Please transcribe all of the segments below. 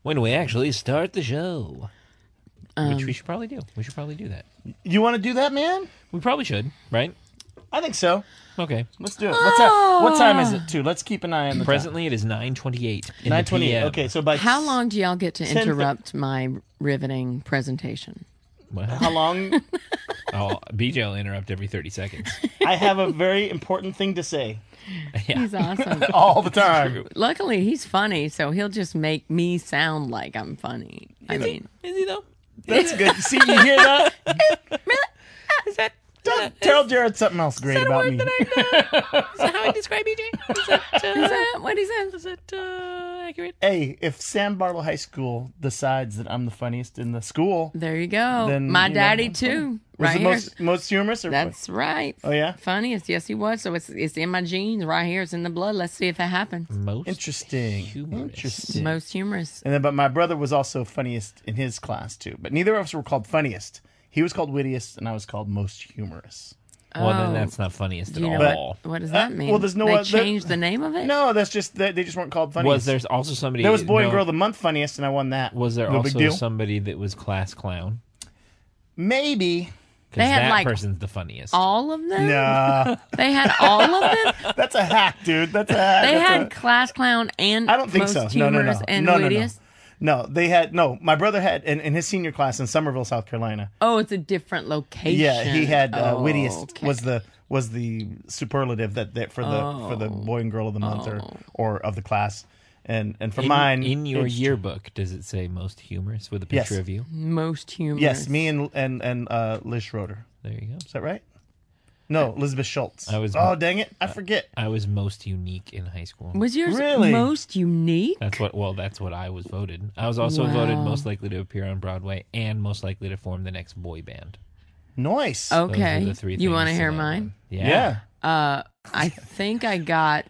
when we actually start the show. Which we should probably do. We should probably do that. You want to do that, man? We probably should, right? I think so. Okay. Let's do it. What time is it, too? Let's keep an eye on the Presently, it is 9:28. 9:28. Okay, so by How long do y'all get to 10 interrupt my riveting presentation? How long? Oh, BJ will interrupt every 30 seconds. I have a very important thing to say Yeah. He's awesome. all the time. Luckily, he's funny, so he'll just make me sound like I'm funny. I mean, Is he, though? That's good. See, you hear that? Is that Tell Jared something else great about me. is that how I describe BJ? Is that, what he said? is that accurate? Hey, if Sam Barlow High School decides that I'm the funniest in the school, There you go. Then, My you know, daddy I'm too. was Right it here. most humorous? Or That's right. Oh, yeah? Funniest. Yes, he was. So it's in my genes right here. It's in the blood. Let's see if that happens. Most Interesting. humorous. Interesting. Most humorous. And then, but my brother was also funniest in his class too. But neither of us were called funniest. He was called wittiest, and I was called most humorous. Well, then Oh. that's not funniest Do at you know all. what does that mean? well, there's no they other- changed the name of it? No, that's just they just weren't called funniest. Was there also somebody... There was Boy and no, Girl of the Month funniest, and I won that. Was there no big also deal? somebody that was class clown? Maybe. Because They had, that like, person's the funniest. All of them? Nah, They had all of them? that's a hack, dude. That's a hack. They That's had a- class clown and I don't think most so. No. humorous and wittiest? No, they had no. My brother had in his senior class in Somerville, South Carolina. Oh, it's a different location. Yeah, he had Oh, wittiest okay. was the superlative that for the Boy and Girl of the Month or of the class, and for mine in your it's- yearbook, does it say most humorous with a picture Yes. of you? Most humorous. Yes, me and Liz Schroeder. There you go. Is that right? No, Elizabeth Schultz. I was- Oh, dang it! I forget. I was most unique in high school. Was yours Really? most unique? That's what I was voted. I was also voted Wow. most likely to appear on Broadway and most likely to form the next boy band. Nice. Those Okay. are the three You want to things hear that I mine? won. Yeah. I think I got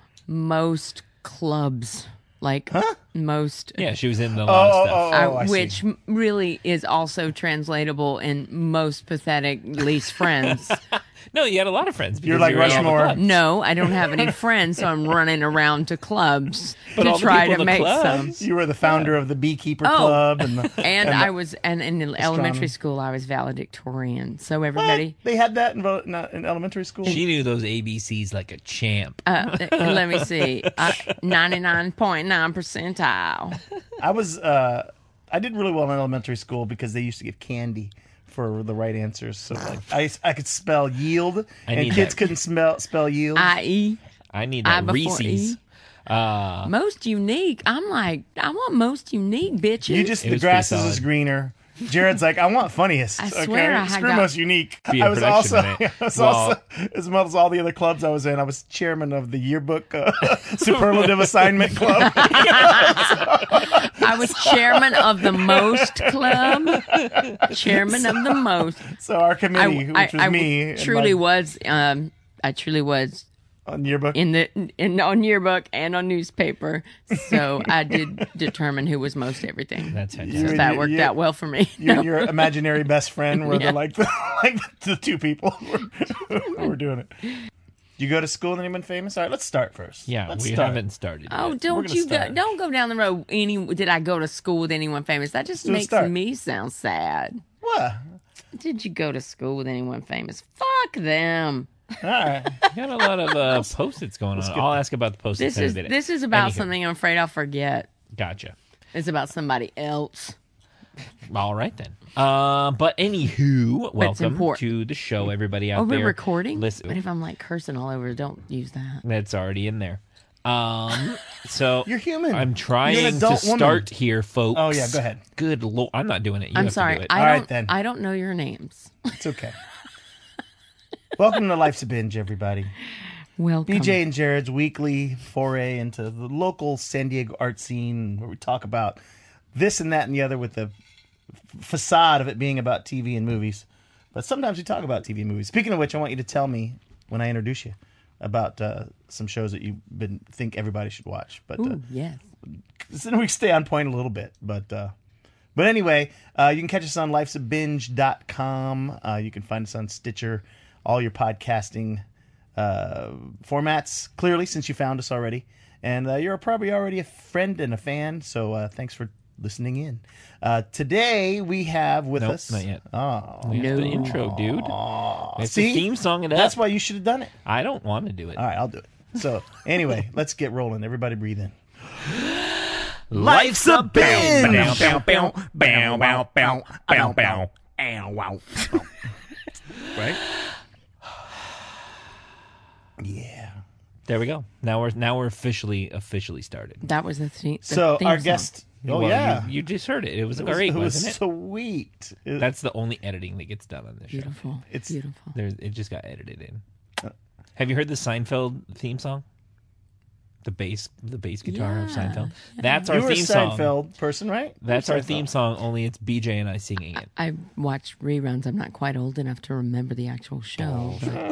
most clubs. Like most. Yeah, she was in a lot of stuff. I see. Which really is also translatable in most pathetic least friends. No, you had a lot of friends. You're because like you were in all the Rushmore. clubs. No, I don't have any friends, so I'm running around to clubs But to all the try people to in the make clubs- some. You were the founder of the Beekeeper Oh. Club, and the, And the- I was, and in elementary school, I was valedictorian. So What? everybody, They had that in elementary school. She knew those ABCs like a champ. let me see, 99.9 percentile. I was I did really well in elementary school because they used to give candy for the right answers. So like I could spell yield, and need kids that. couldn't spell yield. I.e. I need I that before Reese's. E. Most unique. I'm like, I want most unique, bitches. You just It the was grass pretty is solid. greener. Jared's like, I want funniest. I okay? swear I had Screw got- most unique. Be a I was production also, minute. I was Well- also, as well as all the other clubs I was in, I was chairman of the yearbook superlative assignment club. I was chairman of the most club. Chairman of the most. So our committee, which was me, and truly my- was. I truly was on yearbook. on yearbook and on newspaper. So I did determine who was most everything. That's So fantastic. You- that worked out well for me. You and your imaginary best friend were Yeah. the two people who were doing it. You go to school with anyone famous? All right, let's start first. Yeah, let's we start. haven't started. Oh, yet. don't gonna you go, start. don't go down the road. Did I go to school with anyone famous? That just do a makes start. me sound sad. What? Did you go to school with anyone famous? Fuck them. All right. You got a lot of Post-its going on. I'll ask about the Post-its This in a is minute. this is about Anywho, something I'm afraid I'll forget. Gotcha. It's about somebody else. All right then. But anywho, welcome important. to the show, everybody out Oh, there. we're recording? Listen, What if I'm like cursing all over? Don't use that. that's already in there. So You're human. I'm You're trying an to adult woman. start here, folks. Oh, yeah, go ahead. Good lord, I'm not doing it. You I'm have sorry. To do it. I All right, don't. then. I don't know your names. It's okay. Welcome to Life's a Binge, everybody. Welcome. BJ and Jared's weekly foray into the local San Diego art scene, where we talk about this and that and the other with the facade of it being about TV and movies. But sometimes we talk about TV and movies. Speaking of which, I want you to tell me when I introduce you about some shows that you think everybody should watch. But Ooh, yes. so we stay on point a little bit. But anyway, you can catch us on lifesabinge.com. You can find us on Stitcher, all your podcasting formats, clearly, since you found us already. And you're probably already a friend and a fan, so thanks for listening in. Today we have with Nope, us... not yet. Oh. We have the intro, dude. It's See? the theme song it up. That's why you should have done it. I don't want to do it. All right, I'll do it. So, anyway, let's get rolling. Everybody breathe in. Life's a bin. Bow, bow, bow, bow, bow, bow, bow, bow. Ow, wow. Right? Yeah. There we go. Now we're officially started. That was the theme. So, theme our song. guest... Oh, Well, yeah. You just heard it. It was great, it was wasn't it? sweet. That's the only editing that gets done on this show. Beautiful. It's- Beautiful. It just got edited in. Have you heard the Seinfeld theme song? The bass guitar of Yeah. Seinfeld. That's our You were a theme song. Seinfeld person, right? That's our Seinfeld. theme song. Only it's BJ and I singing it. I watched reruns. I'm not quite old enough to remember the actual show.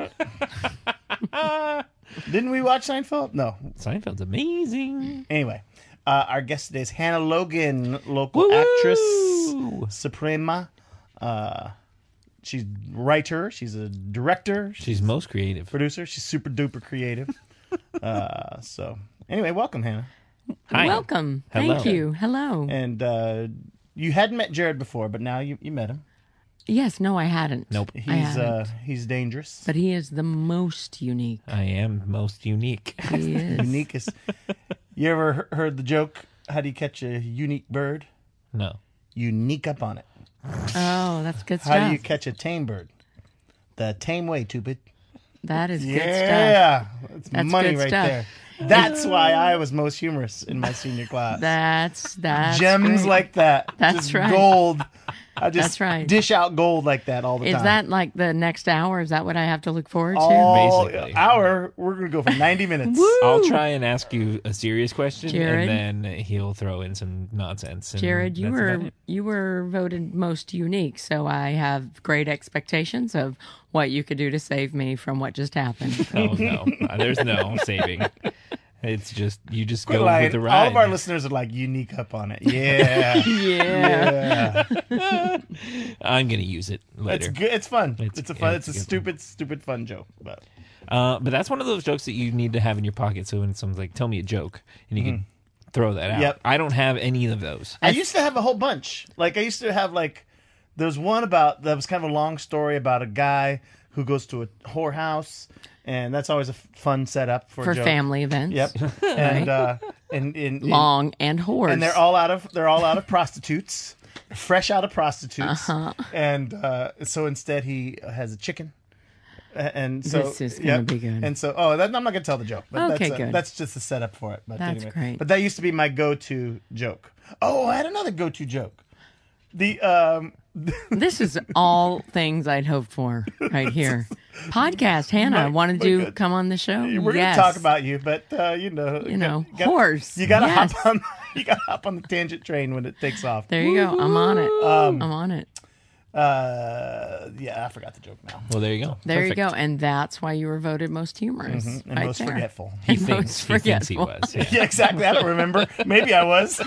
But Didn't we watch Seinfeld? No. Seinfeld's amazing. Anyway, our guest today is Hannah Logan, local Woo! actress, Suprema. She's a writer. She's a director. She's most creative. producer. She's super duper creative. So anyway, welcome, Hannah. Hi. welcome. Hello. Thank you. Hello. And you hadn't met Jared before, but now you met him. Yes. No, I hadn't. Nope. I hadn't. He's dangerous. But he is the most unique. I am most unique. He is. Unique is. You ever heard the joke? How do you catch a unique bird? No. You sneak up on it. Oh, that's good stuff. How do you catch a tame bird? The tame way, stupid. That is good stuff. Yeah, that's money good right stuff. there. That's why I was most humorous in my senior class. That's Gems great. like that. That's just right. Gold. I just That's right. dish out gold like that all the Is time. that like the next hour? Is that what I have to look forward to? all Basically. hour? We're gonna go for 90 minutes. I'll try and ask you a serious question, Jared? and then he'll throw in some nonsense. And Jared, you that's about were it. you were voted most unique, so I have great expectations of what you could do to save me from what just happened. Oh no, there's no saving. It's just you just Quit go lying. with the ride. All of our listeners are like, you sneak up on it. Yeah. Yeah. Yeah. I'm gonna use it It's later. good. It's fun. It's- It's a fun. It's a it's a good stupid fun joke. But But that's one of those jokes that you need to have in your pocket. So when someone's like, "Tell me a joke," and you can throw that out. Yep. I don't have any of those. I used to have a whole bunch. Like I used to have there was one about that was kind of a long story about a guy who goes to a whorehouse, and that's always a fun setup for a For joke. family events. Yep. And Long and whores. and they're all out of prostitutes, fresh out of prostitutes, Uh-huh. and so instead he has a chicken. And so This is gonna be good. And so, I'm not gonna tell the joke, but Okay, that's good. that's just a setup for it. But That's anyway. great. But that used to be my go-to joke. Oh, I had another go-to joke. The This is all things I'd hoped for right here. Podcast, Hannah, wanted to come on the show? we're Yes. gonna talk about you, but horse. You gotta Yes. hop on the tangent train when it takes off. There you go. I'm on it. I'm on it. Yeah, I forgot the joke now. Well, there you go. There Perfect. you go. And that's why you were voted most humorous. And right most there. forgetful. He And thinks most he thinks he forgetful. was. Yeah. Yeah, exactly. I don't remember. Maybe I was.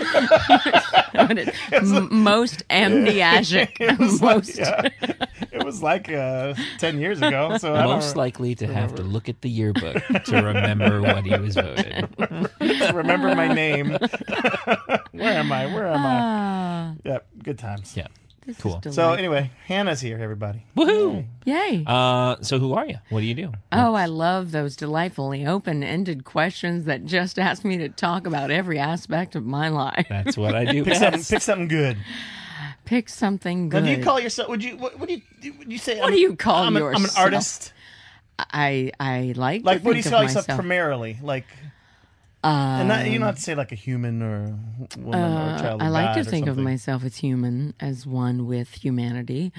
Most amnesiac. Most. It was like 10 years ago. So I Most don't likely to have to look at the yearbook to remember what he was voted. remember my name. Where am I? Ah, Yep, good times. Yeah. this is Cool. delightful. So anyway, Hannah's here, everybody. Woohoo! Yay. So who are you? What do you do? Oh, I love those delightfully open-ended questions that just ask me to talk about every aspect of my life. That's what I do Pick best. something good. Pick something Now, good. do you call yourself? Would you say? What do you call I'm an yourself? artist. I like Like, to what do you think call of yourself myself. primarily? Like, and not, you don't have to say like a human or a woman or a child. I of like God to or think of something. myself as human, as one with humanity.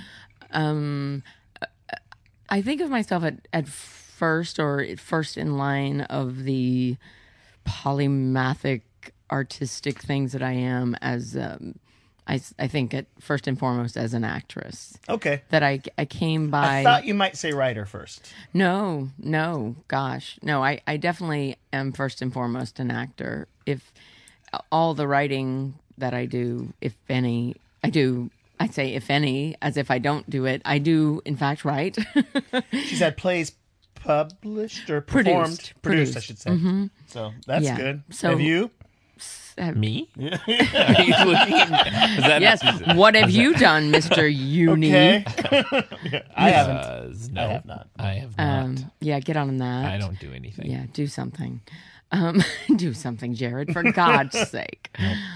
I think of myself at first in line of the polymathic artistic things that I am as I think at first and foremost as an actress. Okay. That I came by. I thought you might say writer first. No, gosh. No, I definitely am first and foremost an actor. If all the writing that I do, if any, I do, I say if any, as if I don't do it, I do in fact write. She's had plays published or Produced. produced, I should say. Mm-hmm. So that's Yeah. good. So- have you? Me? Are you looking? Is that, Yes. What have you done, Mr. Uni? Okay. I haven't. No, I have not. I have not. Yeah, get on that. I don't do anything. Yeah, do something. Do something, Jared, for God's sake.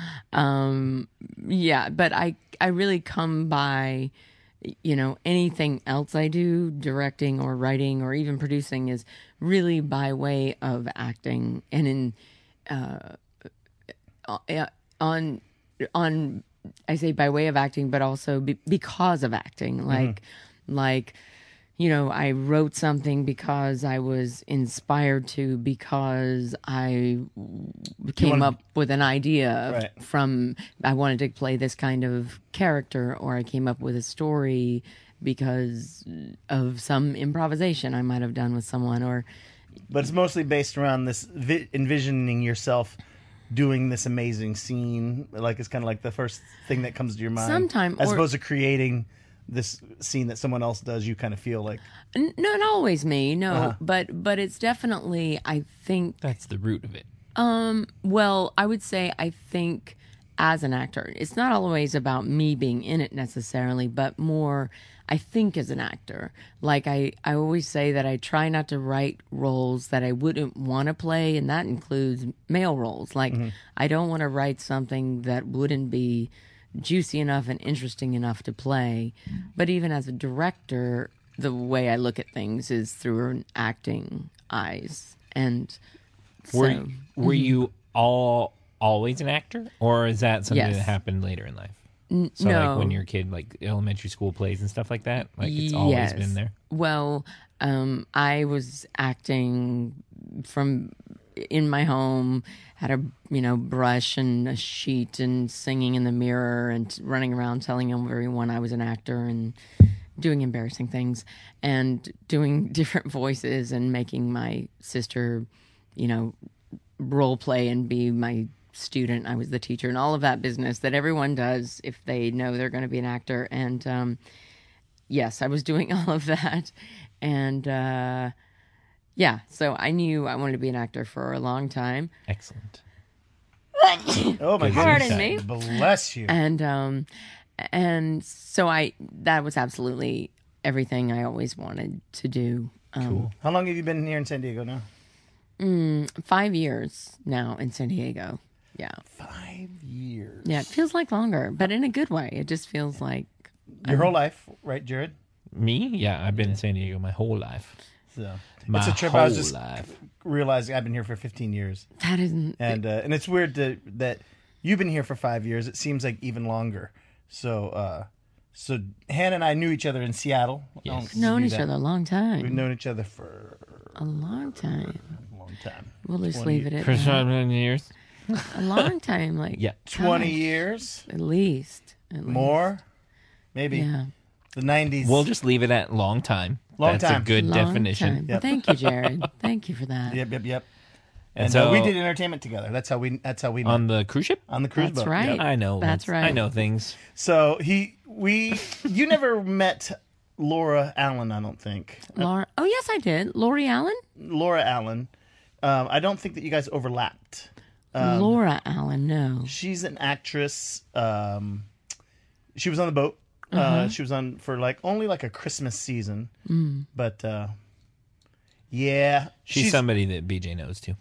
Yeah, but I really come by, anything else I do, directing or writing or even producing, is really by way of acting, and in on I say by way of acting, but also because of acting, like I wrote something because I was inspired to, because I came up with an idea from, I wanted to play this kind of character, or I came up with a story because of some improvisation I might have done with someone, But it's mostly based around this envisioning yourself doing this amazing scene. Like, it's kind of like the first thing that comes to your mind. Sometime, as or- opposed to creating this scene that someone else does. You kind of feel like not always me, no, but it's definitely, I think, That's the root of it. well, I would say I think as an actor, it's not always about me being in it necessarily, but more I think as an actor. Like I always say that I try not to write roles that I wouldn't want to play, and that includes male roles. Like I don't want to write something that wouldn't be juicy enough and interesting enough to play. But even as a director, the way I look at things is through an acting eyes. And so, Were you always an actor, or is that something Yes. that happened later in life? So no. like when you're a kid, like elementary school plays and stuff like that, like it's always Yes. been there. Well, I was acting from in my home, had a brush and a sheet, and singing in the mirror and running around telling everyone I was an actor and doing embarrassing things and doing different voices and making my sister, role play and be my student. I was the teacher and all of that business that everyone does if they know they're going to be an actor. And yes, I was doing all of that. And yeah, so I knew I wanted to be an actor for a long time. Excellent. oh my Pardon goodness, me. bless you. And so that was absolutely everything I always wanted to do. Cool. How long have you been here in San Diego now? 5 years now in San Diego. Yeah. 5 years. Yeah, it feels like longer, but in a good way. It just feels like Your whole life, right, Jared? Me? Yeah, I've been in San Diego my whole life. So My it's a trip. whole I was just life. realizing I've been here for 15 years, that isn't. and it's weird that you've been here for 5 years. It seems like even longer. So Hannah and I knew each other in Seattle. Yes. Known each other a long We've time. known each other for A long time. a long time. We'll just 20 leave it at For that. so many years. A long time, like Yeah. 20 gosh, years, at least. more, maybe. Yeah. The 90s. We'll just leave it at long time. Long That's time. a good Long definition. time. Yep. Thank you, Jared. Thank you for that. Yep. And And so we did entertainment together. That's how we met on the cruise ship, on the cruise That's boat. right. Yep. I know. That's right. I know things. So you never met Laura Allen, I don't think. Laura. Oh, yes, I did. Lori Allen? Laura Allen. I don't think that you guys overlapped. Laura Allen, no. She's an actress. She was on the boat. She was on for only a Christmas season. But yeah, She's somebody that BJ knows too.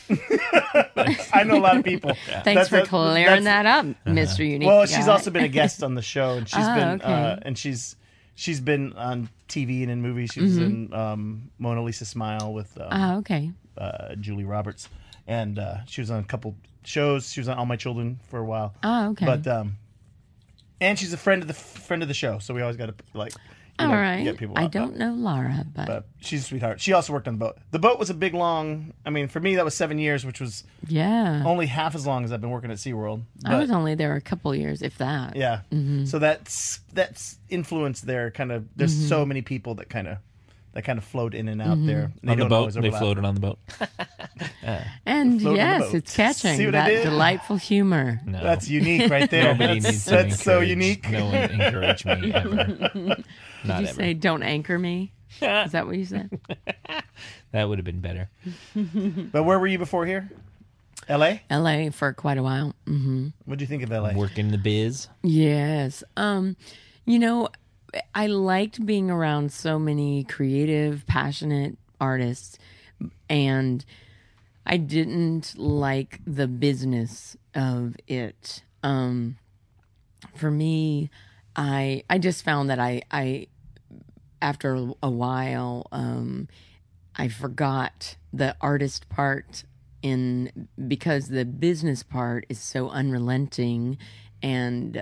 I know a lot of people. Thanks for clearing that up, Mr. Unique. Well, she's Guy. also been a guest on the show, and okay. she's been on TV and in movies. She was in Mona Lisa Smile with okay. Julie Roberts, and she was on a couple shows. She was on All My Children for a while. Oh, okay. But and she's a friend of the show, so we always got to All right. get people. I out. don't know Laura, but She's a sweetheart. She also worked on the boat. The boat was a big, long. I mean, for me, that was 7 years, which was yeah. only half as long as I've been working at SeaWorld. I was only there a couple years, if that. Yeah. So that's influence there. Kind of. There's so many people that kind of that kind of float in and out there. And On the don't boat, always they overlap. floated on the boat. And Float on the yes, boat. it's catching See what I that did? delightful humor. No, That's unique right there. nobody that's needs to that's so encourage- unique. No one encouraged me ever. Did Not you ever. say, don't anchor me? Is that what you said? That would have been better. But where were you before here? L.A.? LA for quite a while. What do you think of L.A.? Working the biz. Yes. You know, I liked being around so many creative, passionate artists, and I didn't like the business of it. For me, I just found that I after a while, I forgot the artist part because the business part is so unrelenting, and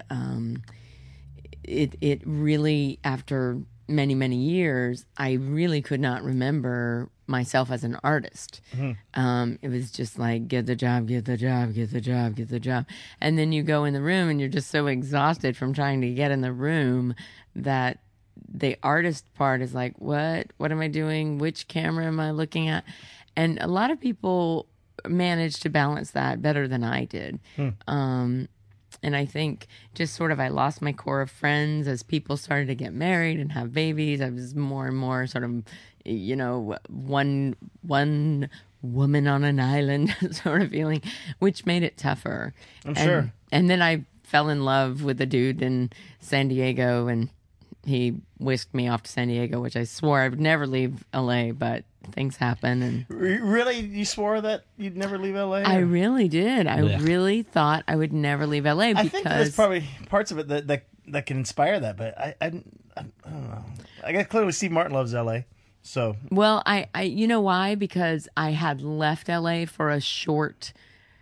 it really, after many years, I really could not remember myself as an artist. It was just like, get the job, get the job, get the job, get the job. And then you go in the room and you're just so exhausted from trying to get in the room that the artist part is like, what am I doing? Which camera am I looking at? And a lot of people managed to balance that better than I did. And I think just sort of I lost my core of friends as people started to get married and have babies. I was more and more sort of, you know, one woman on an island sort of feeling, which made it tougher. I'm sure. And then I fell in love with a dude in San Diego, and he whisked me off to San Diego, which I swore I would never leave LA, but things happen. And Really? You swore that you'd never leave L.A.? I really did. I Blech. really thought I would never leave LA I because think there's probably parts of it that can inspire that, but I don't know. I guess clearly Steve Martin loves L.A., so... Well, I you know why? Because I had left LA for a short,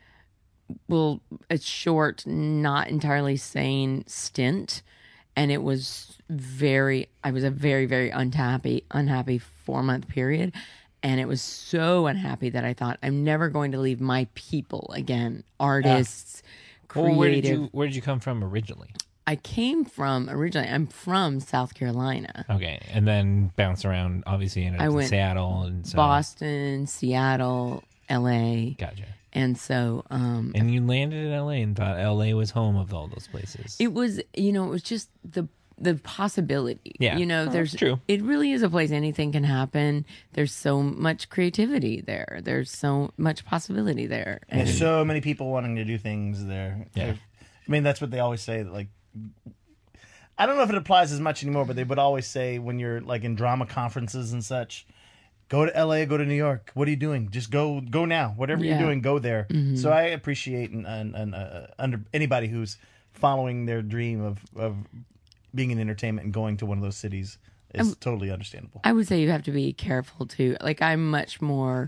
not entirely sane stint, and it was I was a very unhappy 4-month period, and it was so unhappy that I thought, I'm never going to leave my people again, artists, Well, creative. where did you come from originally? I'm from South Carolina. Okay, and then bounce around. Obviously, ended up in went Seattle and so. Boston, Seattle, LA. Gotcha. And so And you landed in LA and thought LA was home of all those places. it was, it was just the possibility. Yeah. There's true. It really is a place anything can happen. There's so much creativity there. There's so much possibility there. And There's so many people wanting to do things there. Yeah. I mean, that's what they always say. Like, I don't know if it applies as much anymore, but they would always say when you're like in drama conferences and such, go to LA, go to New York. What are you doing? Just go now. Whatever you're Yeah. doing, go there. So I appreciate under anybody who's following their dream of being in entertainment and going to one of those cities is totally understandable. I would say you have to be careful too. Like, I'm much more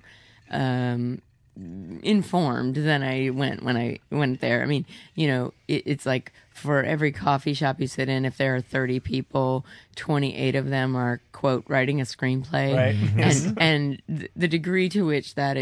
informed than I went when I went there. I mean, it's like for every coffee shop you sit in, if there are 30 people, 28 of them are, quote, writing a screenplay. Right. Yes. And the degree to which that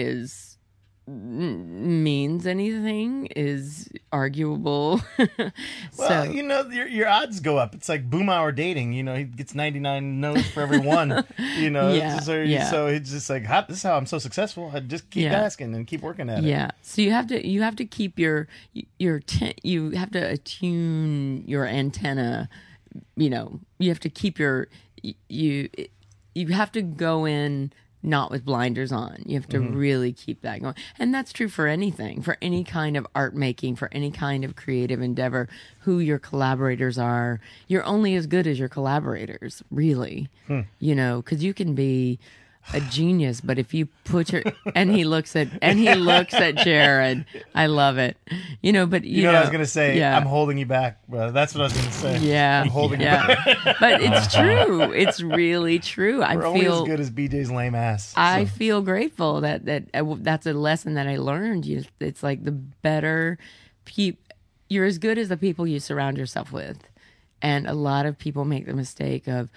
means anything is arguable. Well, your odds go up. It's like Boomhauer dating. He gets 99 no's for every one. Yeah, so it's just like, this is how I'm so successful. I just keep Yeah. asking and keep working at it. Yeah. So you have to keep you have to attune your antenna. You have to keep you have to go in not with blinders on. You have to really keep that going. And that's true for anything, for any kind of art making, for any kind of creative endeavor, who your collaborators are. You're only as good as your collaborators, really. Because you can be a genius, but if you put and he looks at Jared. I love it. But You know what I was going to say? yeah. I'm holding you back, brother. That's what I was going to say. Yeah. I'm holding you back. But it's true. It's really true. We're only as good as BJ's lame ass. I so. feel grateful that that's a lesson that I learned. It's like the better you're as good as the people you surround yourself with. And a lot of people make the mistake of,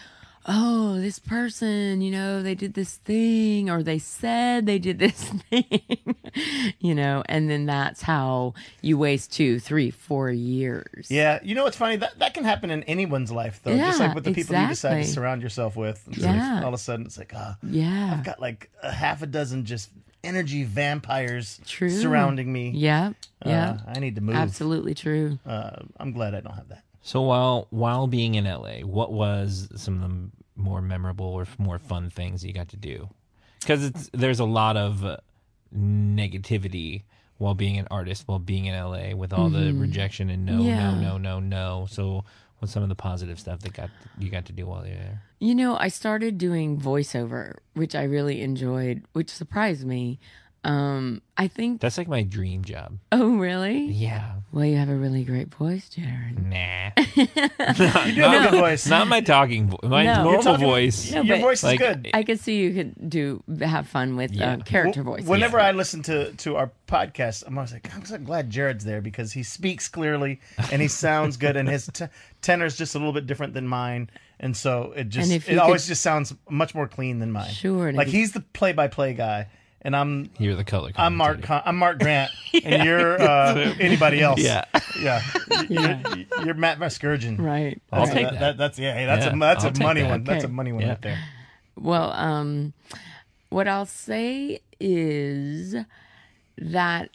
oh, this person, they did this thing, or they said they did this thing, and then that's how you waste 2, 3, 4 years. Yeah, what's funny? That can happen in anyone's life, though. Just Yeah, like with the people you decide to exactly. surround yourself with. It's Yeah. like all of a sudden, it's like, Yeah. I've got like a half a dozen just energy vampires True. surrounding me. Yeah. Yeah. I need to move. Absolutely true. I'm glad I don't have that. So while being in LA, what was some of the more memorable or more fun things you got to do? Because there's a lot of negativity while being an artist, while being in LA, with all the rejection and no. So what's some of the positive stuff that you got to do while you're there? I started doing voiceover, which I really enjoyed, which surprised me. I think. That's like my dream job. Oh, really? Yeah. Well, you have a really great voice, Jared. Nah. You do have a good voice. Not my talking voice. My No. normal You're talking- voice. No, Your but- voice is like- good. I could see you could have fun with Yeah. character voice. Whenever I listen to our podcast, I'm always like, I'm so glad Jared's there because he speaks clearly and he sounds good, and his tenor's just a little bit different than mine, and so it always just sounds much more clean than mine. Sure, and like if you- he's the play-by-play guy, and I'm You're the color. I'm Mark Grant, and you're anybody else. Yeah. yeah. You're Matt Vasgersian. Right. I'll right. take that. That's Yeah, that's I'll a take money that. one. That's a Okay. money one Yeah. right there. Well, what I'll say is that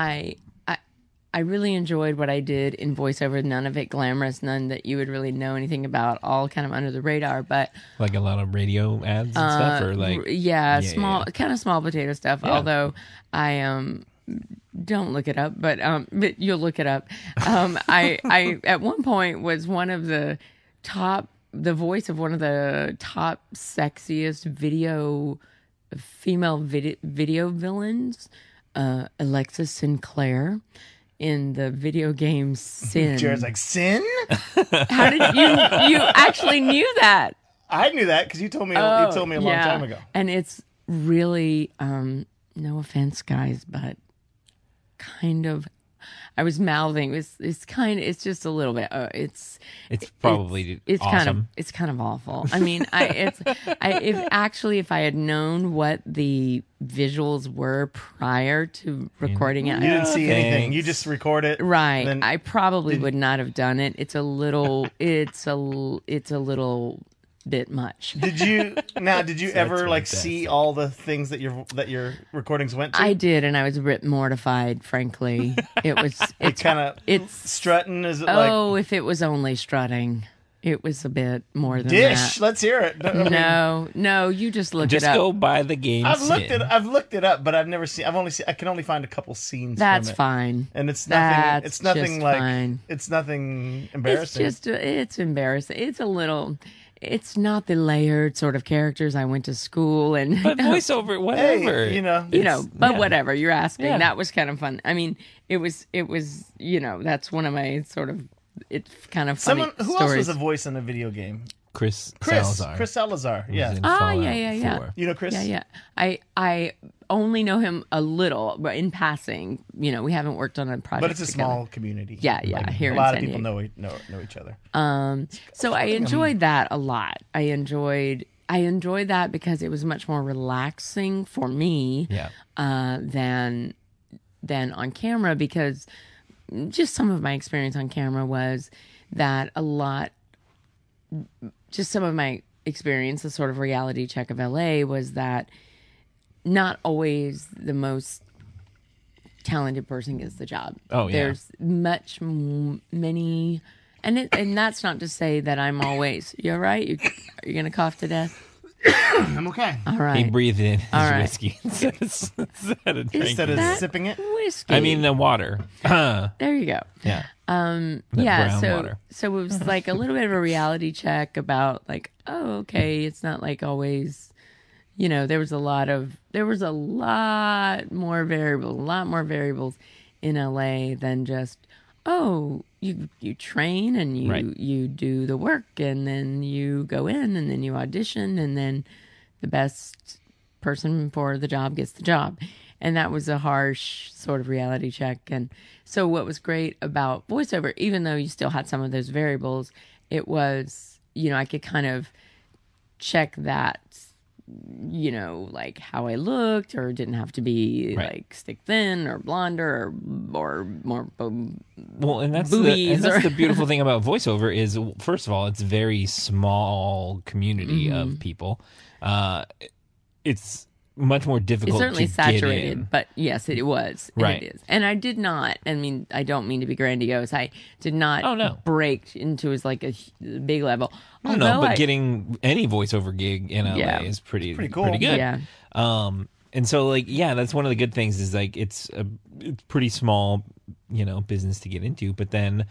I really enjoyed what I did in voiceover. None of it glamorous, none that you would really know anything about. All kind of under the radar, but Like a lot of radio ads and stuff, or like yeah, Yeah, small yeah. kind of small potato stuff. Yeah. Although I don't look it up, but you'll look it up. I at one point was one of the voice of one of the top sexiest female video villains, Alexis Sinclair, in the video game Sin. Jared's like, Sin? How did you actually knew that? I knew that because you told me a long time ago. And it's really, no offense, guys, but kind of, I was mouthing. It's just a little bit. it's probably awesome. It's kind of awful. I mean, if I had known what the visuals were prior to recording it, You didn't see anything. Thanks. You just record it. right, then- I probably would not have done it. It's a little bit much. Did you ever like fantastic. see all the things that your recordings went to? I did, and I was a bit mortified. Frankly, it's kind of it's strutting. Is it like if it was only strutting, it was a bit more than dish? that. Let's hear it. I mean, No, you just look Just it up. go by the game. I've looked it up, but I've never seen. I can only find a couple scenes. That's from it. fine. And it's nothing. That's It's nothing just like. fine. It's nothing embarrassing. It's embarrassing. It's a little. It's not the layered sort of characters I went to school and But voiceover, whatever. Hey, but yeah. whatever you're asking. Yeah. That was kind of fun. I mean, it was that's one of my sort of it's kind of funny someone who else stories. was a voice in a video game? Chris Chris Salazar. Salazar. was Yeah. in Ah, Fallout yeah. 4. You know Chris? Yeah. I only know him a little, but in passing, we haven't worked on a project. But it's a together. small community. Yeah. Like, Here a in lot of San people Diego. know each other. So I enjoyed that a lot. I enjoyed that because it was much more relaxing for me Yeah. than on camera, because just some of my experience on camera was that just some of my experience, the sort of reality check of LA, was that not always the most talented person gets the job. Oh, yeah. There's many, and that's not to say that I'm always. You all right? You're gonna cough to death. I'm okay. All He right. breathed in his All right. whiskey instead of drinking. Instead of that- sipping it. Whiskey. I mean, the water. there you go. Yeah. Yeah, brown so water. so it was like a little bit of a reality check about like, oh, okay, it's not like always, there was a lot more variables in LA than just, oh, you train and Right. you do the work and then you go in and then you audition and then the best person for the job gets the job. And that was a harsh sort of reality check. And so what was great about voiceover, even though you still had some of those variables, it was, I could kind of check that, like how I looked, or didn't have to be Right. like stick thin or blonder or more. Well, and that's Boobies or- the beautiful thing about voiceover is, first of all, it's a very small community Mm-hmm. of people. It's much more difficult. It's certainly to get in. saturated, but yes, it was. And Right. It is. And I did not, I don't mean to be grandiose. I did not Oh, no. break into as like a big level. Oh, no, Although but I- getting any voiceover gig in LA Yeah. is pretty cool. Pretty good. Yeah. And so like, yeah, that's one of the good things is like it's pretty small, business to get into. But then,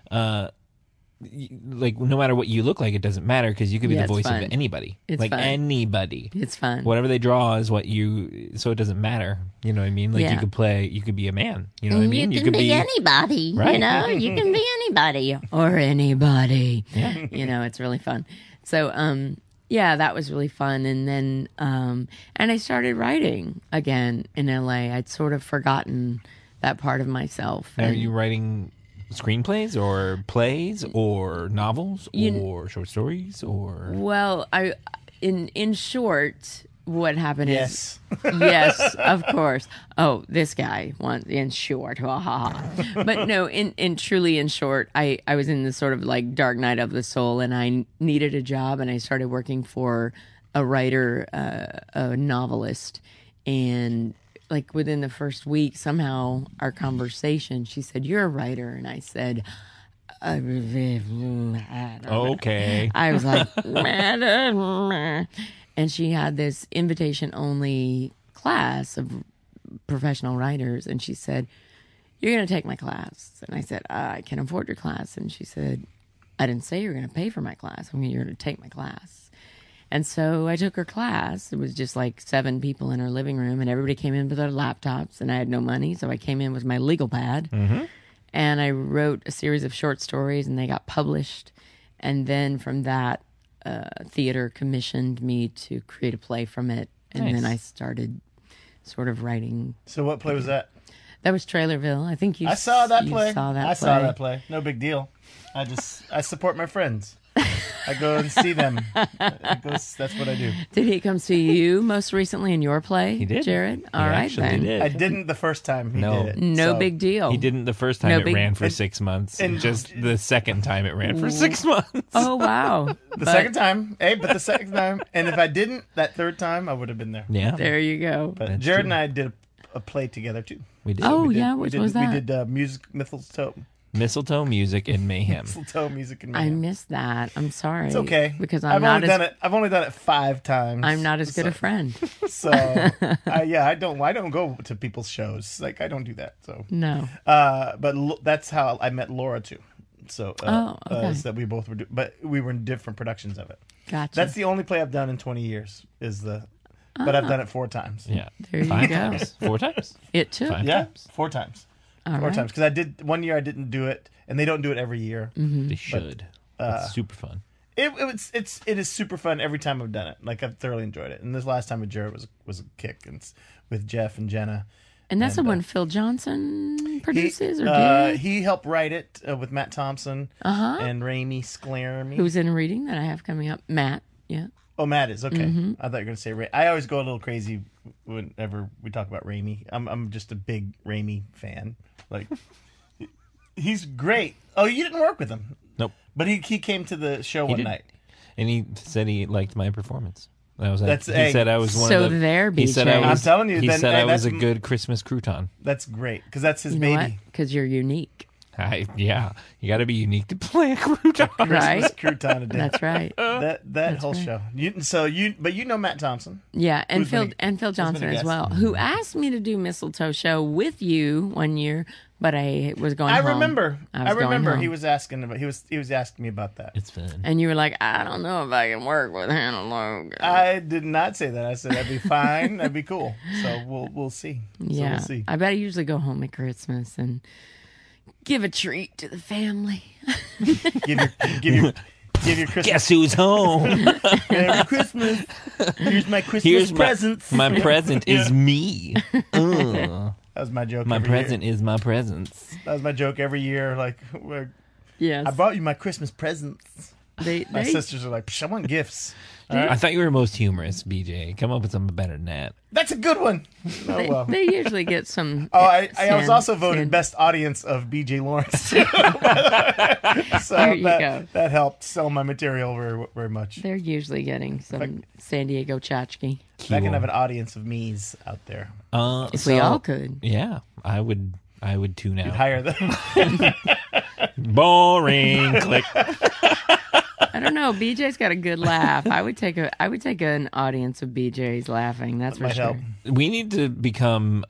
like no matter what you look like, it doesn't matter because you could be Yeah, the it's voice fun. of anybody, It's like fun. anybody. It's fun. Whatever they draw is what you. So it doesn't matter. You know what I mean? Like Yeah. you could be a man. You know what I mean? You can be anybody, Right. You can be anybody or anybody. Yeah. It's really fun. So, yeah, that was really fun. And then, and I started writing again in LA. I'd sort of forgotten that part of myself. Now, are And- you writing screenplays or plays or novels or short stories or? Well, in short, what happened Yes. is yes, of course. Oh, this guy wants in short, ha ha ha. But no, in truly in short, I was in this sort of like dark night of the soul, and I needed a job, and I started working for a writer, a novelist, and like within the first week, somehow our conversation, she said, "You're a writer," and I said, I don't know. Okay. I was like, and she had this invitation only class of professional writers. And she said, "You're going to take my class." And I said, "I can afford your class." And she said, "I didn't say you were going to pay for my class. You're going to take my class." And so I took her class. It was just like 7 people in her living room, and everybody came in with their laptops, and I had no money. So I came in with my legal pad. And I wrote a series of short stories, and they got published. And then from that, theater commissioned me to create a play from it. And then Nice. I started sort of writing. So what play was that? That was Trailerville. I think you I saw that you play. Saw that I play. saw that play. No big deal. I support my friends. I go and see them. That's what I do. Did he come see you most recently in your play? He did. Jared. He All right, actually then. did. I didn't the first time he No. did it. No so- big deal. He didn't the first time No it big- ran for 6 months, and and- just the second time it ran for 6 months. Oh wow! The second time, but the second time, and if I didn't, that third time, I would have been there. Yeah, There you go. But That's Jared true. and I did a play together too. we did. Oh, We did- yeah, we which did- was that? We did Mistletoe music and mayhem. mistletoe music and I mayhem. missed that. I'm sorry. It's okay because I've I'm only not done it. I've only done it 5 times. I'm not as good a friend. So I don't go to people's shows. Like I don't do that. So No. but that's how I met Laura too. So okay. is that we both were, but we were in different productions of it. Gotcha. That's the only play I've done in 20 years. But I've done it 4 times. Yeah, There you 5 go. times, 4 times, It too. 5 Yeah, times. 4 times. All 4 right. times because I did 1 year. I didn't do it, and they don't do it every year. Mm-hmm. They should. It's super fun. It is super fun every time I've done it. Like I've thoroughly enjoyed it. And this last time with Jared was a kick, and it's with Jeff and Jenna. And that's the one Phil Johnson produces or He did? he helped write it with Matt Thompson and Raimi Sklarmy. Who's in a reading that I have coming up? Matt. Yeah. Oh, Matt is okay. Mm-hmm. I thought you were gonna say Ray. I always go a little crazy whenever we talk about Raimi. I'm just a big Raimi fan. Like he's great. Oh, you didn't work with him, Nope. but he came to the show one did. night. And he said he liked my performance. That was That's- he hey, said I was one so of the. there, he said I BJ. was, I'm telling you, He then- said I was a that's- good Christmas crouton. That's great because that's his You know what? baby. Because you're unique. Yeah, you got to be unique to play a crouton. Right? Crouton a day. That's right. That whole show. But you know Matt Thompson. Yeah, and Who's been Phil a Johnson as guest. well, who asked me to do Mistletoe Show with you one year, but I was going I home. remember. I was going home. he was asking about. He was asking me about that. It's fun. And you were like, "I don't know if I can work with Hannah Logan." I did not say that. I said that'd be fine. That'd be cool. So we'll see. Yeah, So we'll see. I bet I usually go home at Christmas and give a treat to the family. Give your Christmas. Guess who's home? Merry Christmas. Here's my Christmas Here's presents. my present is me. That was my joke. My every present Year. is my presents. That was my joke every year. Like Yes. I brought you my Christmas presents. My sisters are like, "Psh, I want gifts." All right? I thought you were most humorous, BJ. Come up with something better than that. That's a good one. Oh, well. They usually get some. Oh, I was also voted sand. best audience of BJ Lawrence. So There you go. that helped sell my material very, very much. They're usually getting some San Diego tchotchke. If I can have an audience of me's out there, If we all could. Yeah, I would tune out. hire them. Boring. Click. I don't know. BJ's got a good laugh. I would take an audience of BJ's laughing. That's for Might sure. help. We need to become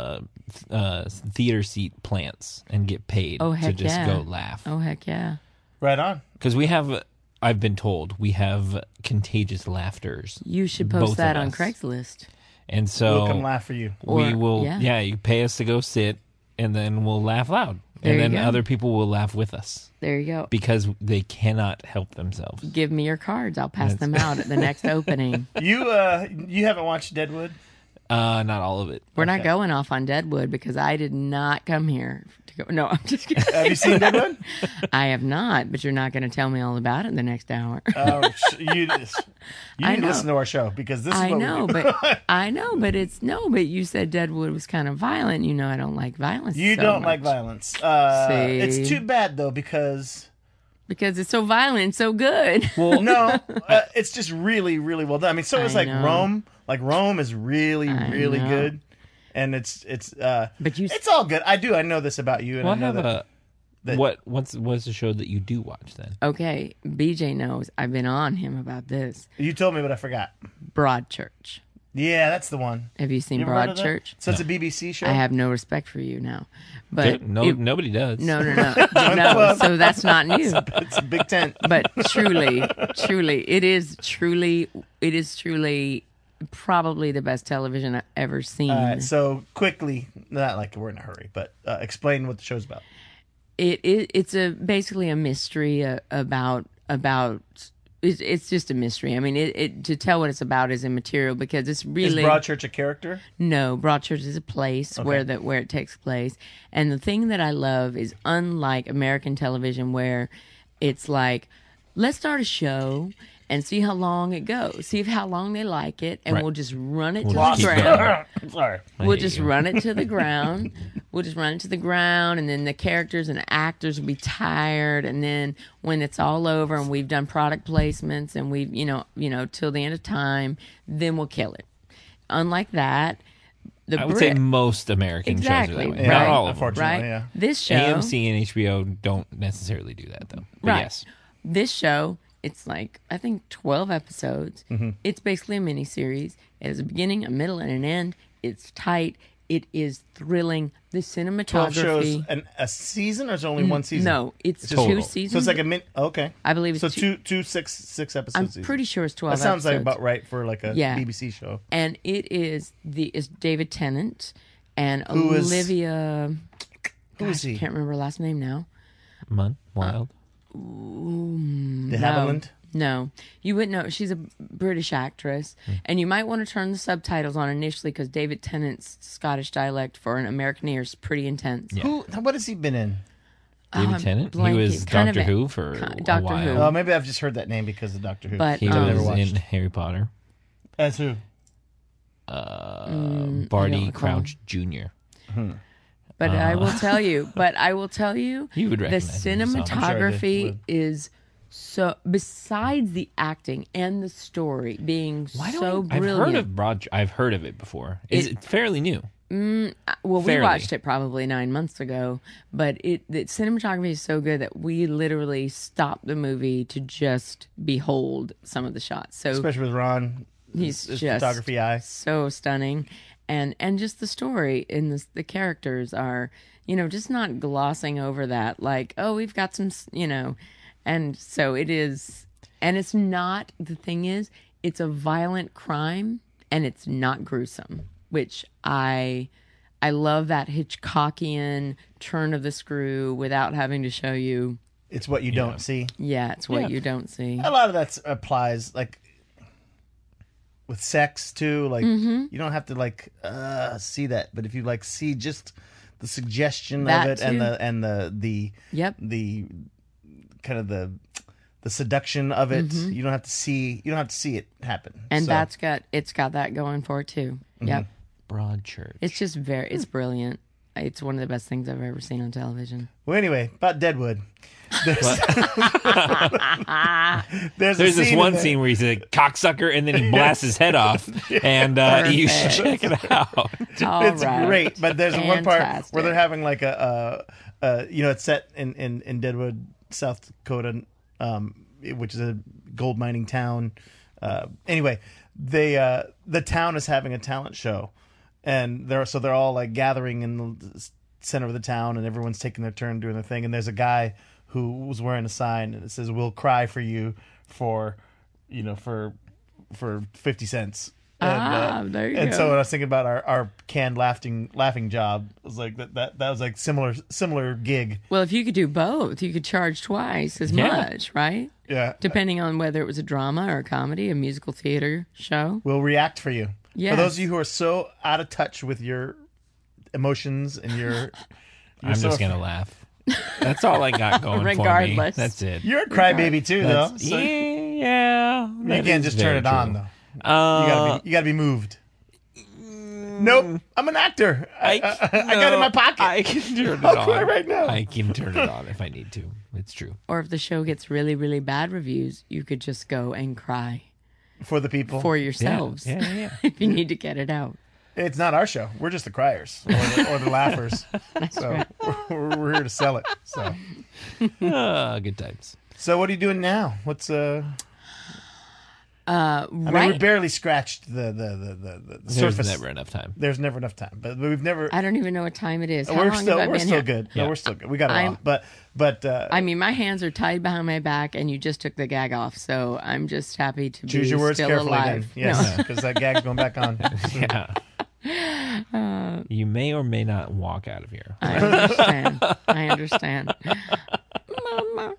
theater seat plants and get paid Oh, to heck just yeah. go laugh. Oh heck yeah! Right on. Because we have, I've been told, we have contagious laughters. You should Both post of that on us. Craigslist. And so We'll come laugh for you. we Or- will, yeah. you pay us to go sit, and then we'll laugh loud. There And you then go. other people will laugh with us There you go. because they cannot help themselves. Give me your cards. I'll pass them out at the next opening. You haven't watched Deadwood? Not all of it. We're not going off on Deadwood because I did not come here to go. No, I'm just kidding. Have you seen Deadwood? I have not, but you're not going to tell me all about it in the next hour. Oh, you I need to know. listen to our show because this is I what know, we do. but I know, but it's no. But you said Deadwood was kind of violent. You know, I don't like violence. You so don't much. like violence. See? It's too bad though because because it's so violent and so good. Well, no, it's just really, really well done. I mean, so is I like know. Rome. Like Rome is really, really know. good, and it's But you, it's all good. I know this about you, and well, I know that. that- what's the show that you do watch then? okay? BJ knows I've been on him about this. You told me, but I forgot. Broadchurch. Yeah, that's the one. Have you seen You ever heard of that? Broadchurch? So it's a BBC show. I have no respect for you now, but Nobody does. no, the no. club. So that's not new. It's a big tent. But truly, it is truly probably the best television I've ever seen. So quickly, not like we're in a hurry, but explain what the show's about. It's basically a mystery about it's just a mystery. I mean, to tell what it's about is immaterial because it's really Is Broadchurch a character? no. Broadchurch is a place where it takes place, and the thing that I love is unlike American television where it's like, let's start a show and see how long it goes, see how long they like it, and Right. we'll just run it to We'll the just keep ground. Sorry. We'll hate just you. run it to the ground. We'll just run it to the ground, and then the characters and actors will be tired. And then when it's all over and we've done product placements and we've, till the end of time, then we'll kill it. Unlike that, the I would say Brit- most American Exactly, shows are that way. right. Not all of them. Unfortunately, right? yeah. This show, AMC and HBO don't necessarily do that though. But right? yes. This show, it's like I think 12 episodes. It's basically a miniseries. It has a beginning, a middle, and an end. It's tight. It is thrilling. The 12 shows cinematography. a season, or is it only one season? No, it's Total. 2 So seasons. So it's like a min. Okay. I believe So it's two six episodes. I'm season. pretty sure it's 12 That sounds like episodes. about right for like a Yeah. BBC show. And it is it's David Tennant and Who is- Olivia. Who is he? I can't remember her last name now. Wild. De Havilland? No, you wouldn't know. She's a British actress, and you might want to turn the subtitles on initially because David Tennant's Scottish dialect for an American ear is pretty intense. Who? What has he been in? David Tennant. He blanking. was Kind of Doctor a- Who for a Doctor while. Who. Oh, maybe I've just heard that name because of Doctor Who. But He I've never was watched. in Harry Potter. As who? Barty recall. Crouch Jr. But I will tell you. You would the recognize him if you saw him. I'm sure I cinematography would. is so. Besides the acting and the story being so I've brilliant. I've heard of it before. It's fairly new. Well, we Fairly. watched it probably 9 months ago, but the cinematography is so good that we literally stopped the movie to just behold some of the shots. So Especially with Ron. he's his just photography eye. so stunning, and just the story and the characters are, just not glossing over that. Like, oh, we've got some, and so it is, and it's not. The thing is, it's a violent crime, and it's not gruesome, which I love that Hitchcockian turn of the screw without having to show you. It's what you don't see. Yeah, it's what Yeah. you don't see. A lot of that applies, like with sex too. Like Mm-hmm. you don't have to like see that, but if you like see just the suggestion That of it and too. the Yep. the kind of the the seduction of it. You don't have to see it happen. And So, it's got that going for it too. Yep. Broadchurch. It's just it's brilliant. It's one of the best things I've ever seen on television. well, anyway, about Deadwood. There's There's this one scene where he's a cocksucker and then he blasts his head off, and you should check it out. It's great, but there's one part Fantastic. where they're having like it's set in Deadwood, South Dakota, which is a gold mining town. Anyway, the town is having a talent show, and they're all like gathering in the center of the town, and everyone's taking their turn doing their thing. And there's a guy who was wearing a sign, and it says, "We'll cry for you for 50 cents." And, there you and go. so when I was thinking about our canned laughing job, I was like that was like similar gig. Well, if you could do both, you could charge twice as Yeah. much, right? Yeah. Depending on whether it was a drama or a comedy, a musical theater show. We'll react for you. Yes. For those of you who are so out of touch with your emotions and I'm just gonna laugh. That's all I got going for me. Regardless. That's it. You're a crybaby too, though. That's- So yeah. you that can't is just turn very it on true. though. You gotta be moved. Nope, I'm an actor. I got it in my pocket. I can turn it I'll on cry right now. I can turn it on if I need to. It's true. Or if the show gets really, really bad reviews, you could just go and cry For the people. for yourselves Yeah. if you need to get it out. It's not our show. We're just the criers or the laughers. So we're here to sell it. So Good times. what are you doing now? What's I mean, we Right. barely scratched the There's surface. never enough time. There's never enough time, but we've never. I don't even know what time it is. How We're long still have I we're been still here? good. Yeah. No, we're still good. We got a I'm- while, but I mean, my hands are tied behind my back, and you just took the gag off, so I'm just happy to choose be your words still carefully. alive. Then. Yes, because that gag's going back on. Yeah. You may or may not walk out of here. I understand. I understand. Mama.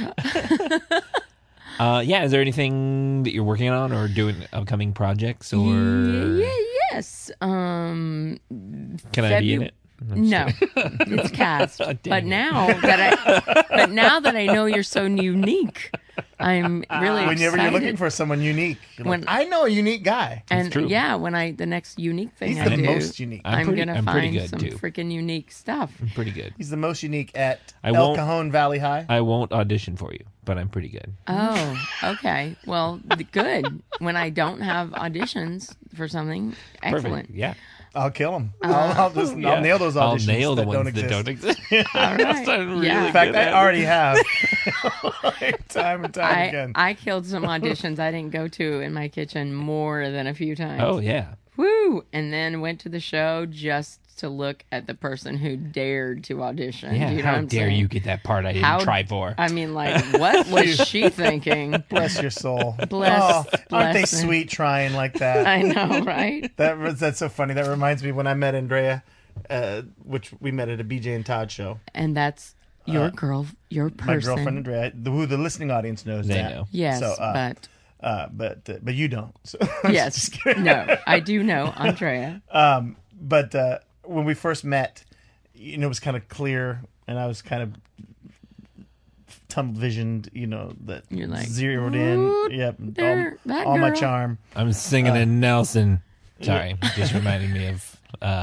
Is there anything that you're working on or doing upcoming projects or Yes. can I be in it? No, it's cast. But now that I know you're so unique, I'm really Whenever excited. you're looking for someone unique, you're like, When- I know a unique guy. and true. yeah, when the next unique thing He's I the do, most unique. I'm I'm pretty- gonna I'm pretty find good, some too. freaking unique stuff. Pretty good. He's the most unique at I El won't- Cajon Valley High. I won't audition for you, but I'm pretty good. Oh, okay. Well, good. When I don't have auditions for something, excellent. Perfect. Yeah. I'll kill him. I'll nail those I'll auditions nail the that ones don't that exist. don't exist. All right. I'm really Yeah. In fact, good I at it. already have. Like, time and time again. I killed some auditions I didn't go to in my kitchen more than a few times. Oh yeah. Woo! And then went to the show just to look at the person who dared to audition. Yeah. Do you know How what I'm dare saying? you get that part I didn't How- try for? I mean, like, what was she thinking? Bless your soul. Bless- aren't they bless them. sweet trying like that? I know, right? That's so funny. That reminds me when I met Andrea, which we met at a BJ and Todd show. And that's your girl, your person. My girlfriend Andrea, who the listening audience knows. They that. know. Yes, So, but you don't. So, I'm yes, just kidding. no, I do know Andrea. But when we first met, it was kind of clear, and I was kind of tunnel visioned. That You're like, zeroed "Ooh, in. Yep, there, that all my girl." charm. I'm singing in Nelson. Sorry, just reminding me of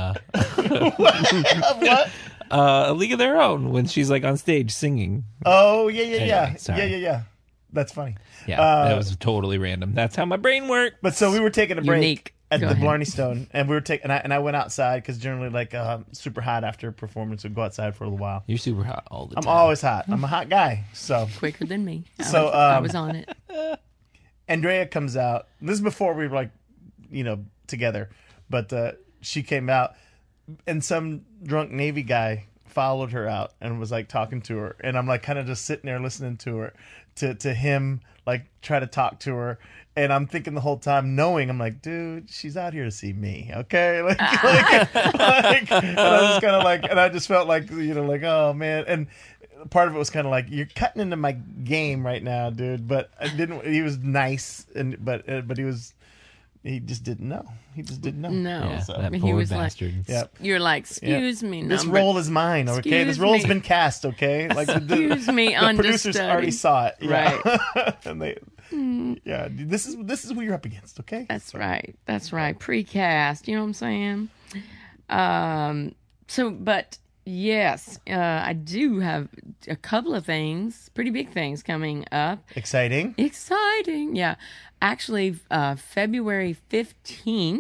What? A League of Their Own when she's like on stage singing. Oh yeah, Anyway, sorry. yeah. That's funny. Yeah, that was totally random. That's how my brain worked. But so we were taking a break Unique. at Go the ahead. Blarney Stone, and we were taking, and I went outside because generally, like, super hot after a performance, we'd go outside for a little while. You're super hot all the I'm time. always hot. I'm a hot guy. So Quicker than me. So, I was on it. Andrea comes out. This is before we were like, together, but she came out, and some drunk Navy guy followed her out and was like talking to her, and I'm like kind of just sitting there listening to her, to him like try to talk to her, and I'm thinking the whole time, knowing I'm like, dude, she's out here to see me, okay? Like, and I was just kind of like, and I just felt like, like, oh man, and part of it was kind of like, you're cutting into my game right now, dude. But I didn't. He was nice, but he was he just didn't know. He just didn't know. No. Yeah, So, that He poor was like- bastard. yeah. You're like, excuse me, This number. role is mine, okay? Excuse This role's me. been cast, okay? Like Excuse me, the producers understudy. already saw it, yeah. Right. And they, yeah, this is who you're up against, okay? That's right. That's right. Precast. You know what I'm saying? But yes, I do have a couple of things, pretty big things coming up. Exciting. Exciting. Yeah. Actually, February 15th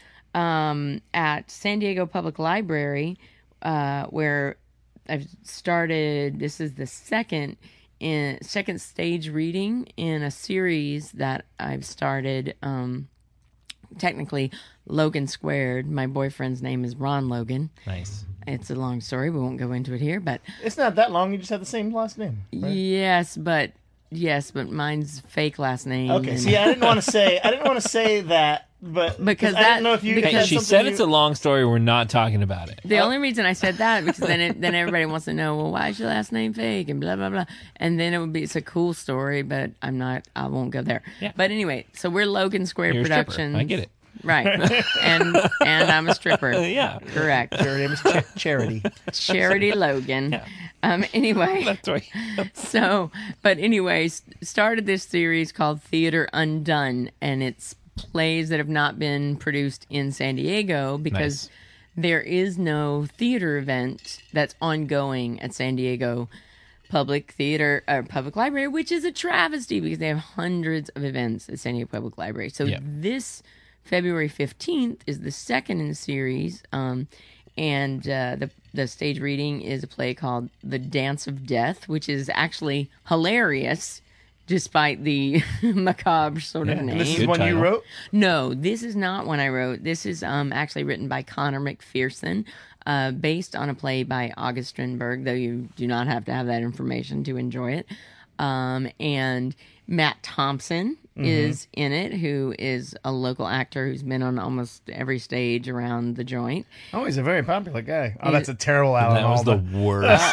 at San Diego Public Library, where I've started, this is the second stage reading in a series that I've started, technically Logan Squared. My boyfriend's name is Ron Logan. Nice. It's a long story. We won't go into it here, but It's not that long. You just have the same last name. Right? yes, but mine's fake last name. Okay. and- See, I didn't want to say that, but Because I didn't know that- if you. because- had She something said you- it's a long story. We're not talking about it. The only reason I said that because then everybody wants to know, well, why is your last name fake and blah blah blah, and then it's a cool story, but I won't go there. Yeah. But anyway, so we're Logan Square You're a stripper. Productions. I get it. Right, and I'm a stripper. Yeah. Correct. Her name is Charity. Charity Logan. Yeah. Anyway, That's right. so, but anyways, started this series called Theater Undone, and it's plays that have not been produced in San Diego because Nice. there is no theater event that's ongoing at San Diego Public Library, which is a travesty because they have hundreds of events at San Diego Public Library. So Yeah. this February 15th is the second in the series, and the stage reading is a play called The Dance of Death, which is actually hilarious, despite the macabre sort of Yeah, name. And this is Good one you title. wrote. No, this is not one I wrote. This is actually written by Connor McPherson, based on a play by August Strindberg, though you do not have to have that information to enjoy it. And Matt Thompson is in it, who is a local actor who's been on almost every stage around the joint. Oh, he's a very popular guy. Oh, that's a terrible Alan That was the Alda. worst.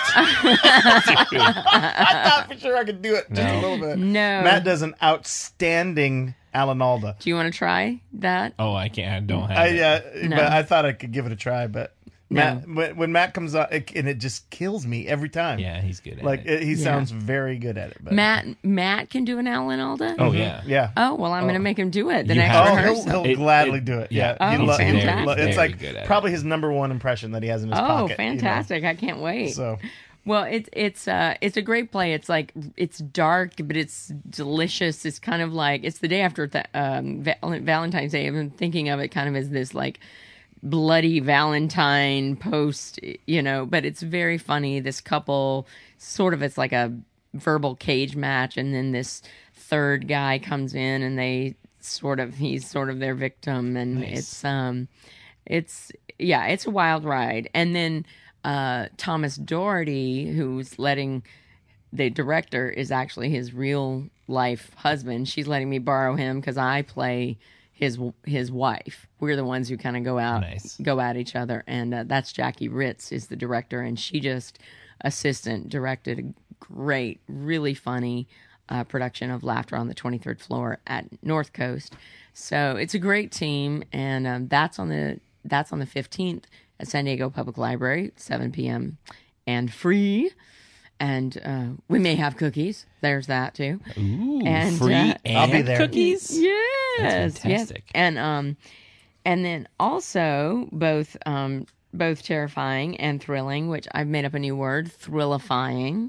I thought for sure I could do it just a No. little bit. No. Matt does an outstanding Alan Alda. Do you want to try that? Oh, I can't. I don't have it. No. But I thought I could give it a try. But No. Matt, when Matt comes on, and it just kills me every time. Yeah, he's good at Like it. he sounds very good at it. But, Matt can do an Alan Alda? Oh, yeah. yeah. Oh, well, I'm going to make him do it the You next have- Oh, rehearsal. he'll It- gladly it- do it. yeah. Yeah, Oh, He lo- fantastic. It's Very like good at it. probably his number one impression that he has in his Oh, pocket. fantastic. I can't wait. So Well, it's a great play. It's like it's dark, but it's delicious. It's kind of like it's the day after Valentine's Day. I've been thinking of it kind of as this like bloody Valentine post, but it's very funny. This couple sort of it's like a verbal cage match, and then this third guy comes in, and he's sort of their victim, and Nice. it's a wild ride, and then. Thomas Doherty, who's letting the director is actually his real life husband. She's letting me borrow him because I play his wife. We're the ones who kind of go at each other, and that's Jackie Ritz is the director, and she just assistant directed a great, really funny production of Laughter on the 23rd Floor at North Coast. So it's a great team, and that's on the 15th. At San Diego Public Library, 7 p.m. and free. And we may have cookies. There's that too. Ooh, And, free uh, and I'll be there. cookies? Yes, That's fantastic. yes. And then also both terrifying and thrilling, which I've made up a new word, thrillifying,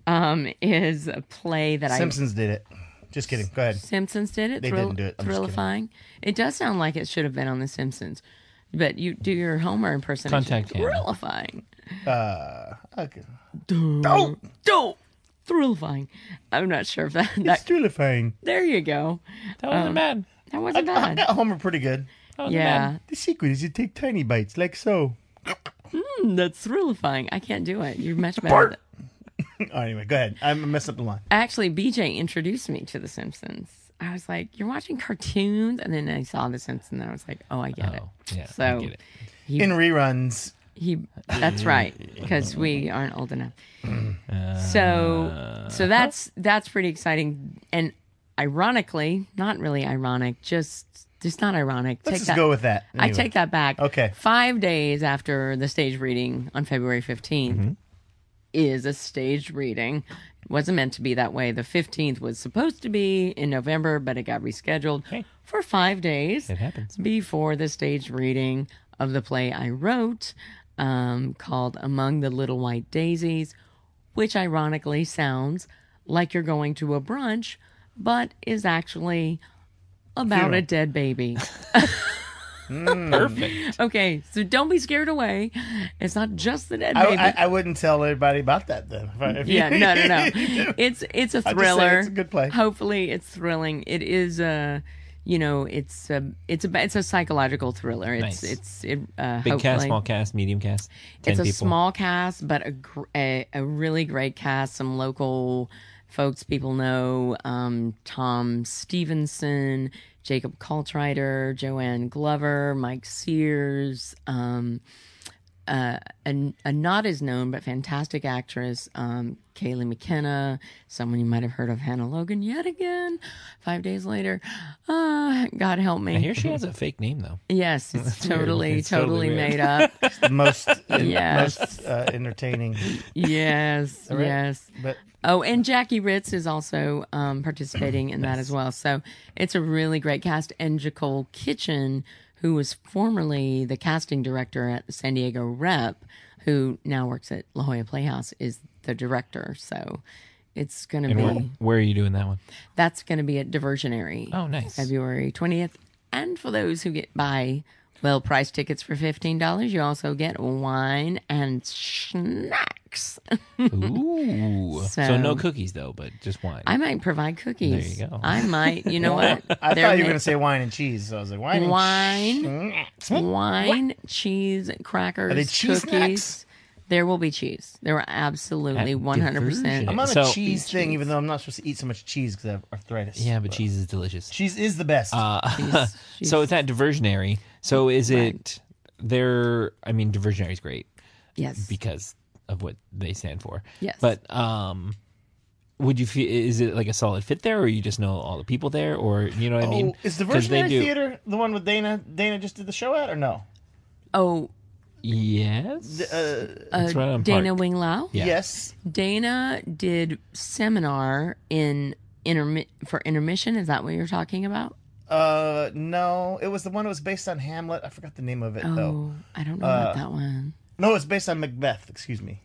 is a play that Simpsons did it. Just kidding. Go ahead. Simpsons did it. They didn't do it. I'm just kidding. Thrillifying. It does sound like it should have been on The Simpsons. But you do your Homer impersonation. Contact Hannah. Thrillifying. Okay. Don't. Thrillifying. I'm not sure if that. It's terrifying. There you go. That wasn't bad. That wasn't I bad. got Homer pretty good. That wasn't Yeah. bad. The secret is you take tiny bites, like so. That's thrillifying. I can't do it. You're much better. Bart. Oh, anyway, go ahead. I messed up the line. Actually, BJ introduced me to The Simpsons. I was like, "You're watching cartoons," and then I saw The Simpsons, and I was like, "Oh, I get it." Oh, yeah, So I get it. In reruns, That's right, because we aren't old enough. So that's pretty exciting, and ironically, not really ironic, just It's not ironic. Let's just go with that. I Anyway. take that back. Okay. 5 days after the stage reading on February 15th is a staged reading. It wasn't meant to be that way. The 15th was supposed to be in November, but it got rescheduled for 5 days. It happens. Before the staged reading of the play I wrote called Among the Little White Daisies, which ironically sounds like you're going to a brunch, but is actually about Funeral. a dead baby. Perfect. Okay, so don't be scared away. It's not just the dead baby. I wouldn't tell everybody about that then. If you- Yeah, no. It's a say thriller. it's a good play. Hopefully, it's thrilling. It is it's a psychological thriller. Nice. Big Big cast, small cast, medium cast. 10 It's a people. small cast, but a really great cast. Some local folks people know: Tom Stevenson, Jacob Kaltrider, Joanne Glover, Mike Sears. A not as known but fantastic actress, Kaylee McKenna, someone you might have heard of, Hannah Logan, yet again. 5 days later, God help me. I hear she has a fake name though. Yes, it's totally It's totally weird. made up. the most Yes. entertaining. Yes, Right? yes. But Oh, and Jackie Ritz is also participating in that as well. So it's a really great cast. And Jacole Kitchen, who was formerly the casting director at the San Diego Rep, who now works at La Jolla Playhouse, is the director. So it's going to And be, where are you doing that one? that's going to be at Diversionary. Oh, nice. February 20th. And for those who buy well-priced tickets for $15, you also get wine and snacks. Ooh. So So- no cookies though, but just wine. I might provide cookies. There you go. I might. You know what? I They're thought you were ma- going to say wine and cheese. So I was like, wine and wine, cheese, crackers, Are they cheese cookies. snacks? There will be cheese. There will absolutely At 100%. I'm on So- a cheese thing, even though I'm not supposed to eat so much cheese because I have arthritis. yeah, but cheese is delicious. Cheese is the best. She's- So it's at Diversionary. So is it there? I mean, Diversionary is great yes. because of what they stand for. Yes. But would you feel? Is it like a solid fit there, or you just know all the people there, or you know what I mean? Is the 'Cause they Diversionary do- Theater the one with Dana? Dana just did the show at, or no? Oh, Yes. It's right on Dana Park. Wing Lao. Yeah. Yes. Dana did seminar for intermission. Is that what you're talking about? No, it was the one that was based on Hamlet. I forgot the name of it though. Oh, I don't know about that one. No, it's based on Macbeth. Excuse me.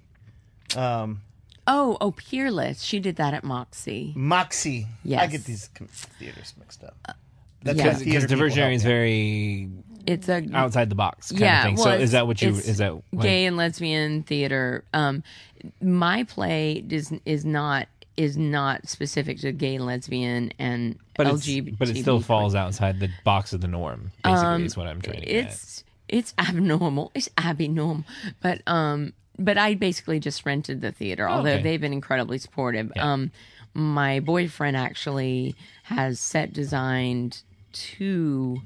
Oh, Peerless. She did that at Moxie. Moxie. Yes. I get these theaters mixed up. That's yeah. what Because theater people Diversionary is help me. Mm-hmm. very It's a outside the box kind yeah. of thing. Well, So it's- is that what you? it's Is that like, gay and lesbian theater? My play is not specific to gay and lesbian and But LGBT. it still falls outside the box of the norm. Basically, is what I'm trying to get. It's abnormal. It's abnormal. But I basically just rented the theater, although okay. they've been incredibly supportive. Yeah. My boyfriend actually has set designed two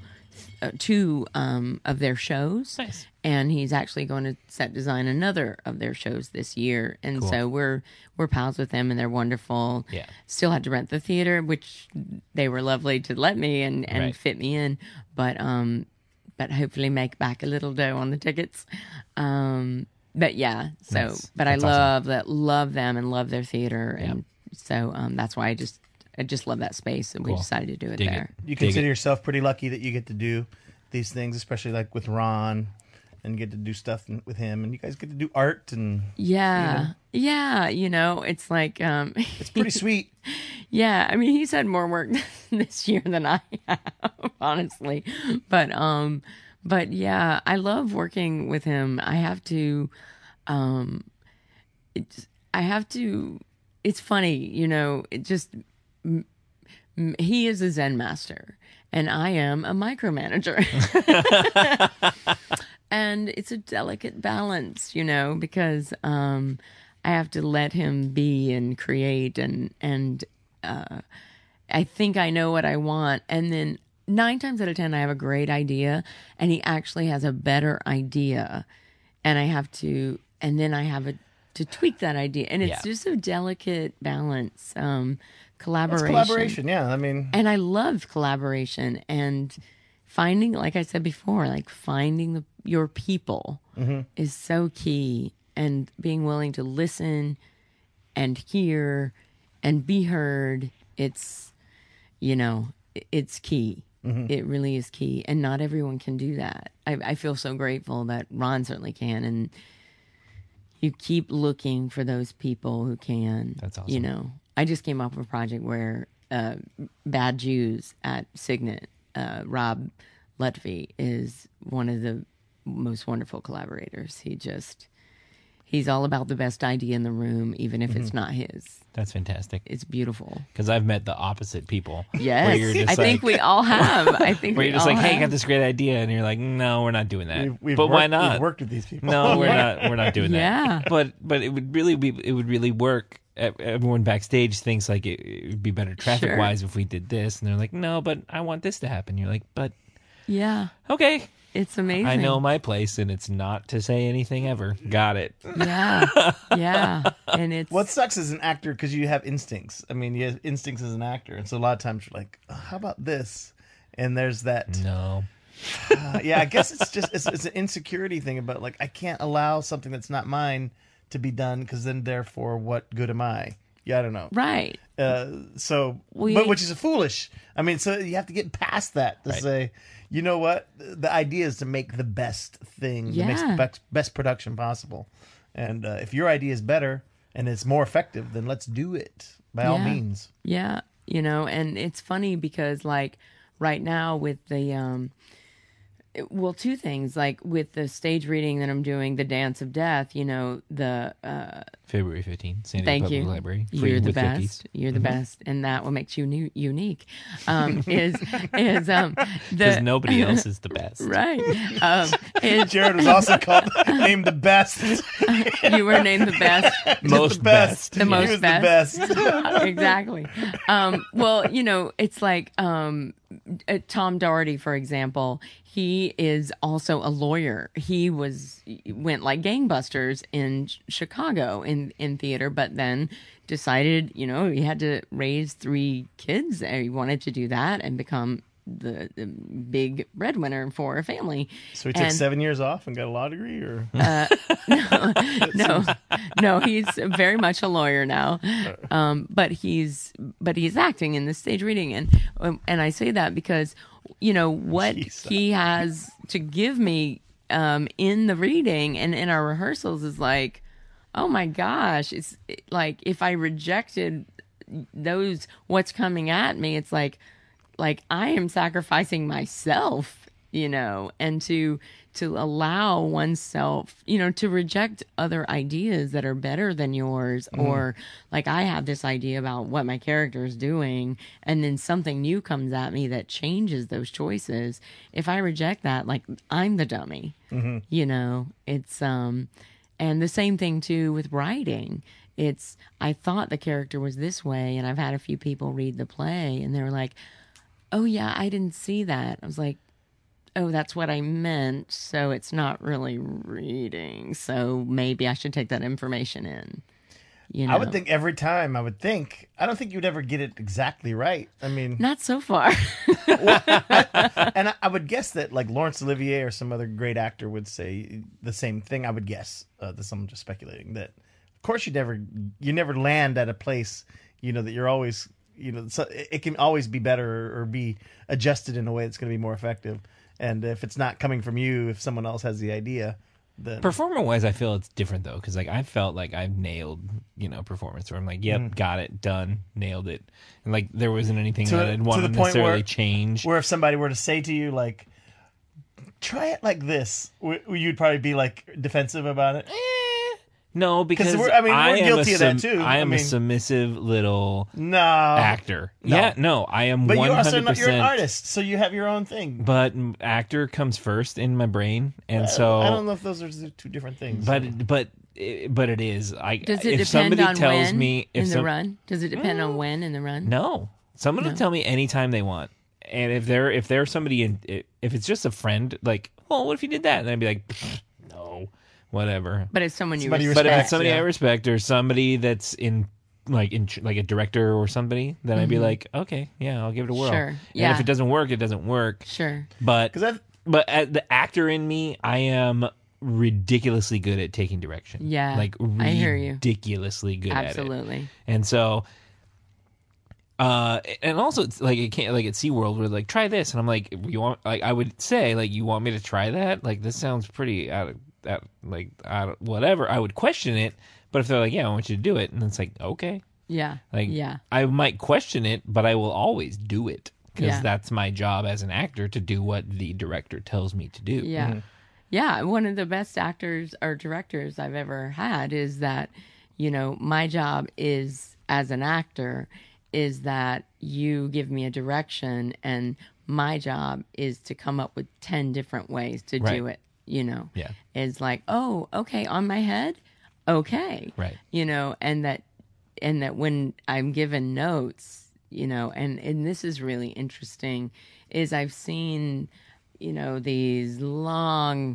of their shows. Nice. And he's actually going to set design another of their shows this year. And Cool. so we're pals with them and they're wonderful. Yeah. Still had to rent the theater, which they were lovely to let me and Right. fit me in. But hopefully make back a little dough on the tickets. But yeah, so Nice. but That's I awesome. love them and love their theater, Yeah. and so that's why I just love that space, and we Cool. decided to do it Dig there. it. You Dig consider it. yourself pretty lucky that you get to do these things, especially like with Ron, and get to do stuff with him, and you guys get to do art, and Yeah, you know, it's like it's pretty sweet. yeah. I mean, he's had more work this year than I have, honestly, but yeah, I love working with him. I have to. It's funny, you know. It just he is a Zen master, and I am a micromanager. And it's a delicate balance, you know, because I have to let him be and create, and I think I know what I want, and then 9 times out of 10 I have a great idea, and he actually has a better idea, and I have to tweak that idea, and it's Yeah. just a delicate balance, It's collaboration. collaboration, yeah. I mean, And I love collaboration, and finding, like I said before, like finding your people is so key, and being willing to listen and hear and be heard. It's, it's key. It really is key. And not everyone can do that. I feel so grateful that Ron certainly can. And you keep looking for those people who can. That's awesome. I just came off of a project where Bad Jews at Signet, Rob Lutfi is one of the most wonderful collaborators. He's all about the best idea in the room, even if it's not his. That's fantastic. It's beautiful. Because I've met the opposite people. Yes, where you're just I think we all have. I think where we you're just all like, hey, I have. got this great idea, and you're like, no, we're not doing that. But why not? We've worked with these people. No, we're not. We're not doing that. Yeah. But it would really work. Everyone backstage thinks like it would be better traffic wise if we did this, and they're like, no, but I want this to happen. You're like, but Yeah, okay, it's amazing. I know my place, and it's not to say anything ever. Got it. Yeah, and it's What sucks as an actor, because you have instincts. I mean, you have instincts as an actor, and so a lot of times you're like, oh, how about this? And there's that. No. I guess it's an insecurity thing about like I can't allow something that's not mine to be done, because then therefore what good am I? Yeah, I don't know. right. But which is foolish. I mean, so you have to get past that to say, you know what? The idea is to make the best thing, Yeah. the best production possible. And if your idea is better and it's more effective, then let's do it by all means. Yeah, and it's funny because like right now with the two things, like with the stage reading that I'm doing, The Dance of Death, the February 15th, San Diego thank Public you. Library. You're the with best. cookies. You're the best, and that what makes you unique. Is Because the nobody else is the best. right? Is Jared was also named the best. you were named the best. Most the best. The most he was best. the best. Exactly. Well, it's like Tom Doherty, for example. He is also a lawyer. He went like gangbusters in Chicago in theater, but then decided, he had to raise 3 kids. He wanted to do that and become the big breadwinner for a family. So he took 7 years off and got a law degree, or No, he's very much a lawyer now. But he's acting in the stage reading, and I say that because what Jeez. he has to give me in the reading and in our rehearsals is like, oh my gosh, it's like if I rejected what's coming at me, it's like I am sacrificing myself, and to allow oneself, to reject other ideas that are better than yours, or like I have this idea about what my character is doing, and then something new comes at me that changes those choices. If I reject that, like I'm the dummy, it's, and the same thing too with writing. I thought the character was this way, and I've had a few people read the play and they were like, oh yeah, I didn't see that. I was like, oh, that's what I meant. So it's not really reading. So maybe I should take that information in. I would think every time. I don't think you'd ever get it exactly right. I mean, not so far. and I would guess that like Laurence Olivier or some other great actor would say the same thing. I would guess. I'm just speculating that. Of course, you never land at a place that you're always. So it can always be better or be adjusted in a way that's going to be more effective. And if it's not coming from you, if someone else has the idea, then Performer-wise, I feel it's different though, because like I felt like I've nailed, performance where I'm like, yep, got it, done, nailed it, and like there wasn't anything that I'd want to necessarily change. Where if somebody were to say to you like, try it like this, you'd probably be like defensive about it. No, because we're guilty of that too. I am a submissive little actor. No. Yeah, no, I am. But 100%, you also you're an artist, so you have your own thing. But actor comes first in my brain, and so I don't know if those are two different things. But it is. Does it if depend somebody on tells when me in the run? Does it depend on when in the run? No, someone will tell me anytime they want, and if they're somebody if it's just a friend, like, well, what if you did that? And I'd be like, no. Whatever. But it's someone you Somebody respect. But if it's somebody I respect or somebody that's in like like a director or somebody, then I'd be like, okay, yeah, I'll give it a whirl. Sure, And yeah. if it doesn't work, it doesn't work. Sure. But Because the actor in me, I am ridiculously good at taking direction. Yeah, like I hear you. ridiculously good at it. Absolutely. And so, and also it's like it can't like at SeaWorld where like try this, and I'm like, you want like I would say like you want me to try that? Like this sounds pretty out of whatever. I would question it, but if they're like, yeah, I want you to do it, and it's like okay, Yeah. like yeah. I might question it, but I will always do it because Yeah. that's my job as an actor to do what the director tells me to do. Yeah. Yeah. One of the best actors or directors I've ever had is that, my job is as an actor is that you give me a direction and my job is to come up with 10 different ways to do Right. it, Yeah. It's like, oh, okay, on my head. Okay. Right. And that when I'm given notes, and this is really interesting, is I've seen, these long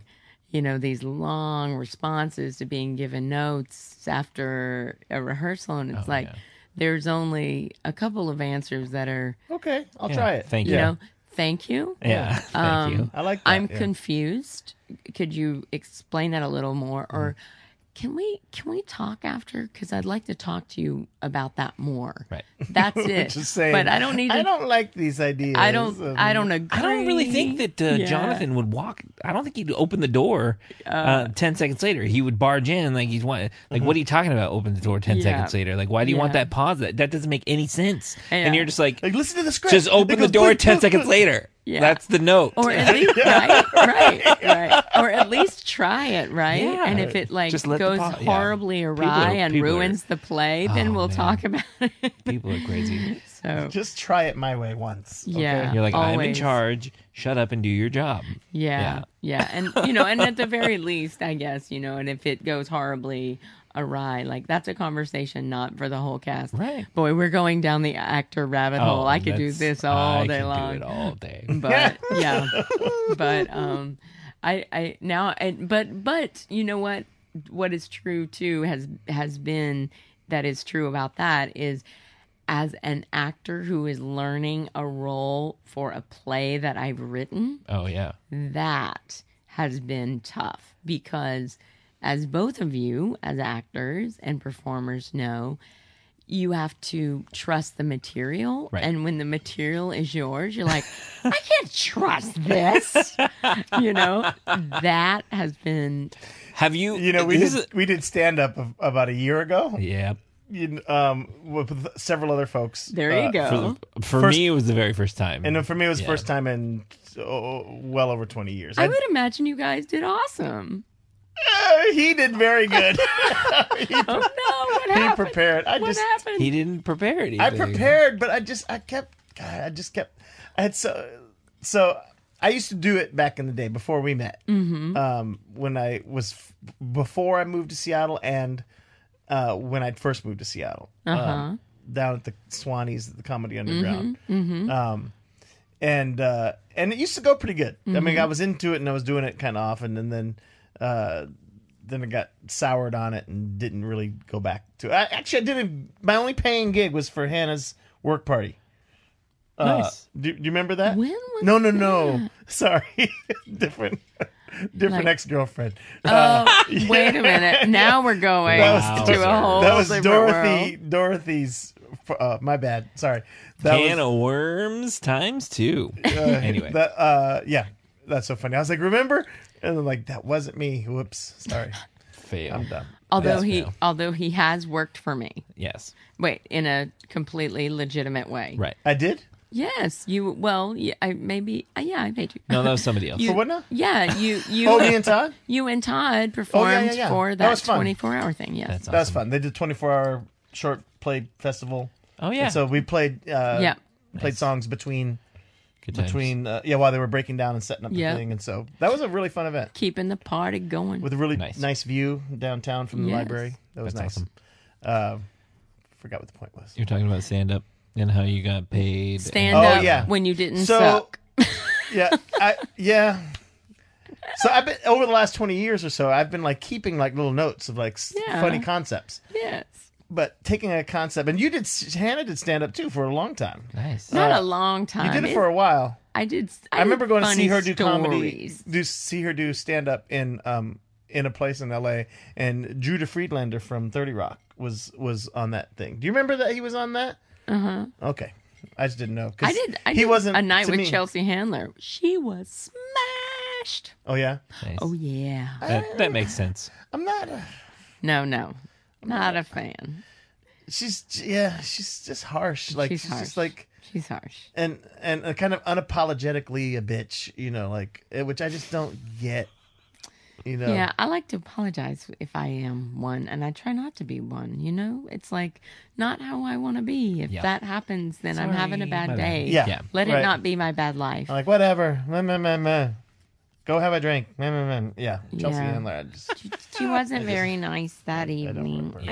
responses to being given notes after a rehearsal, and it's like yeah. there's only a couple of answers that are, okay, I'll try it. Thank you you. know, thank you. Yeah. Thank you. I like that. I'm yeah. confused. Could you explain that a little more, or can we talk after? Because I'd like to talk to you about that more. Right. That's it. Just saying. But I don't need. I don't like these ideas. I don't agree. I don't really think that Yeah. Jonathan would walk. I don't think he'd open the door 10 seconds later. He would barge in like he's like, what are you talking about? Open the door 10 Yeah. seconds later. Like, why do you want Yeah. that pause? That doesn't make any sense. Yeah. And you're just like, Like, listen to the script. just open It the goes door boop, 10 boop, seconds boop. later. Yeah. That's the note. Or at least right. Or at least try it, right? Yeah. And if it like Just let the goes yeah. horribly People awry are- and people are- ruins the play, then Oh, we'll man. talk about it. People are crazy. So Just try it my way once. Okay? Yeah. You're like, I'm in Always. charge. Shut up and do your job. yeah. And and at the very least, I guess, and if it goes horribly awry, like that's a conversation not for the whole cast. Right. Boy, we're going down the actor rabbit hole. I could do that's- this all I day could long. do it all day. But yeah, but I now but you know what is true too has been that is true about that is as an actor who is learning a role for a play that I've written, Oh, yeah. that has been tough because as both of you as actors and performers know, you have to trust the material. Right. And when the material is yours, you're like, I can't trust this. That has been, Have you? You know, this is- we did stand up about a year ago. Yeah. With several other folks. there you go. For First- me, it was the very first time. And for me, it was Yeah. first time in well over 20 years. I would imagine you guys did awesome. He did very good. Oh no, what He happened? prepared. What happened? He didn't prepare anything. I prepared, but I had so I used to do it back in the day before we met. Mm-hmm. When I was before I moved to Seattle and when I first moved to Seattle, down at the Swannies, the Comedy Underground. And it used to go pretty good. I mean, I was into it and I was doing it kind of often, and then I got soured on it and didn't really go back to it. Actually, I did my only paying gig was for Hannah's work party. Nice. Do you remember that? When was No. that? Sorry, different Like- ex-girlfriend. Wait a minute. Now we're going That was- to a whole That was different world. Dorothy's. My bad. Sorry. That Can was, of worms times 2. Anyway. yeah, that's so funny. I was like, remember? And I'm like, that wasn't me. Whoops. Sorry. Fail. I'm done. Although he has worked for me. Yes. Wait, in a completely legitimate way. Right. I did? Yes, you. Well, yeah, I maybe. Yeah, I paid you. No, that was somebody else. You- For what now? Yeah, you. Oh, me and Todd? You and Todd performed yeah. for That that was fun. 24-hour thing. Yes. That's That was awesome. fun. They did 24-hour short play festival. Oh, yeah. And so we played Yeah. Nice. songs between Good times. while they were breaking down and setting up the Yeah. thing. And so that was a really fun event Keeping the party going. with a really Nice. nice view downtown from the Yes. library. That was That's nice. awesome. Forgot what the point was. You're talking about stand up and how you got paid. Stand Oh, up yeah. when you didn't So- suck. Yeah. So I've been over the last 20 years or so. I've been like keeping like little notes of like Yeah. funny concepts. Yes. but taking a concept, and Hannah did stand up too for a long time. Nice. Not a long time. You did it for a while. I did. I remember going to see her do stories. comedy, see her do stand up in a place in L.A. And Judah Friedlander from 30 Rock was on that thing. Do you remember that he was on that? Okay, I just didn't know. I did. He wasn't a night to with me. Chelsea Handler. She was smashed. Oh yeah, Nice. Oh yeah. That makes sense. I'm not. No, not a fan. She's just harsh. Like She's she's harsh. just like. She's harsh. And kind of unapologetically a bitch, which I just don't get, Yeah, I like to apologize if I am one, and I try not to be one. It's like not how I want to be. If Yeah. that happens, then I'm having a Sorry, bad my bad. day. Yeah. Let right. it not be my bad life. I'm like, whatever. Meh, meh, meh, meh. Go have a drink. Meh, meh, meh. Yeah. Chelsea Yeah. Handler. I just, She wasn't very nice that evening. remember.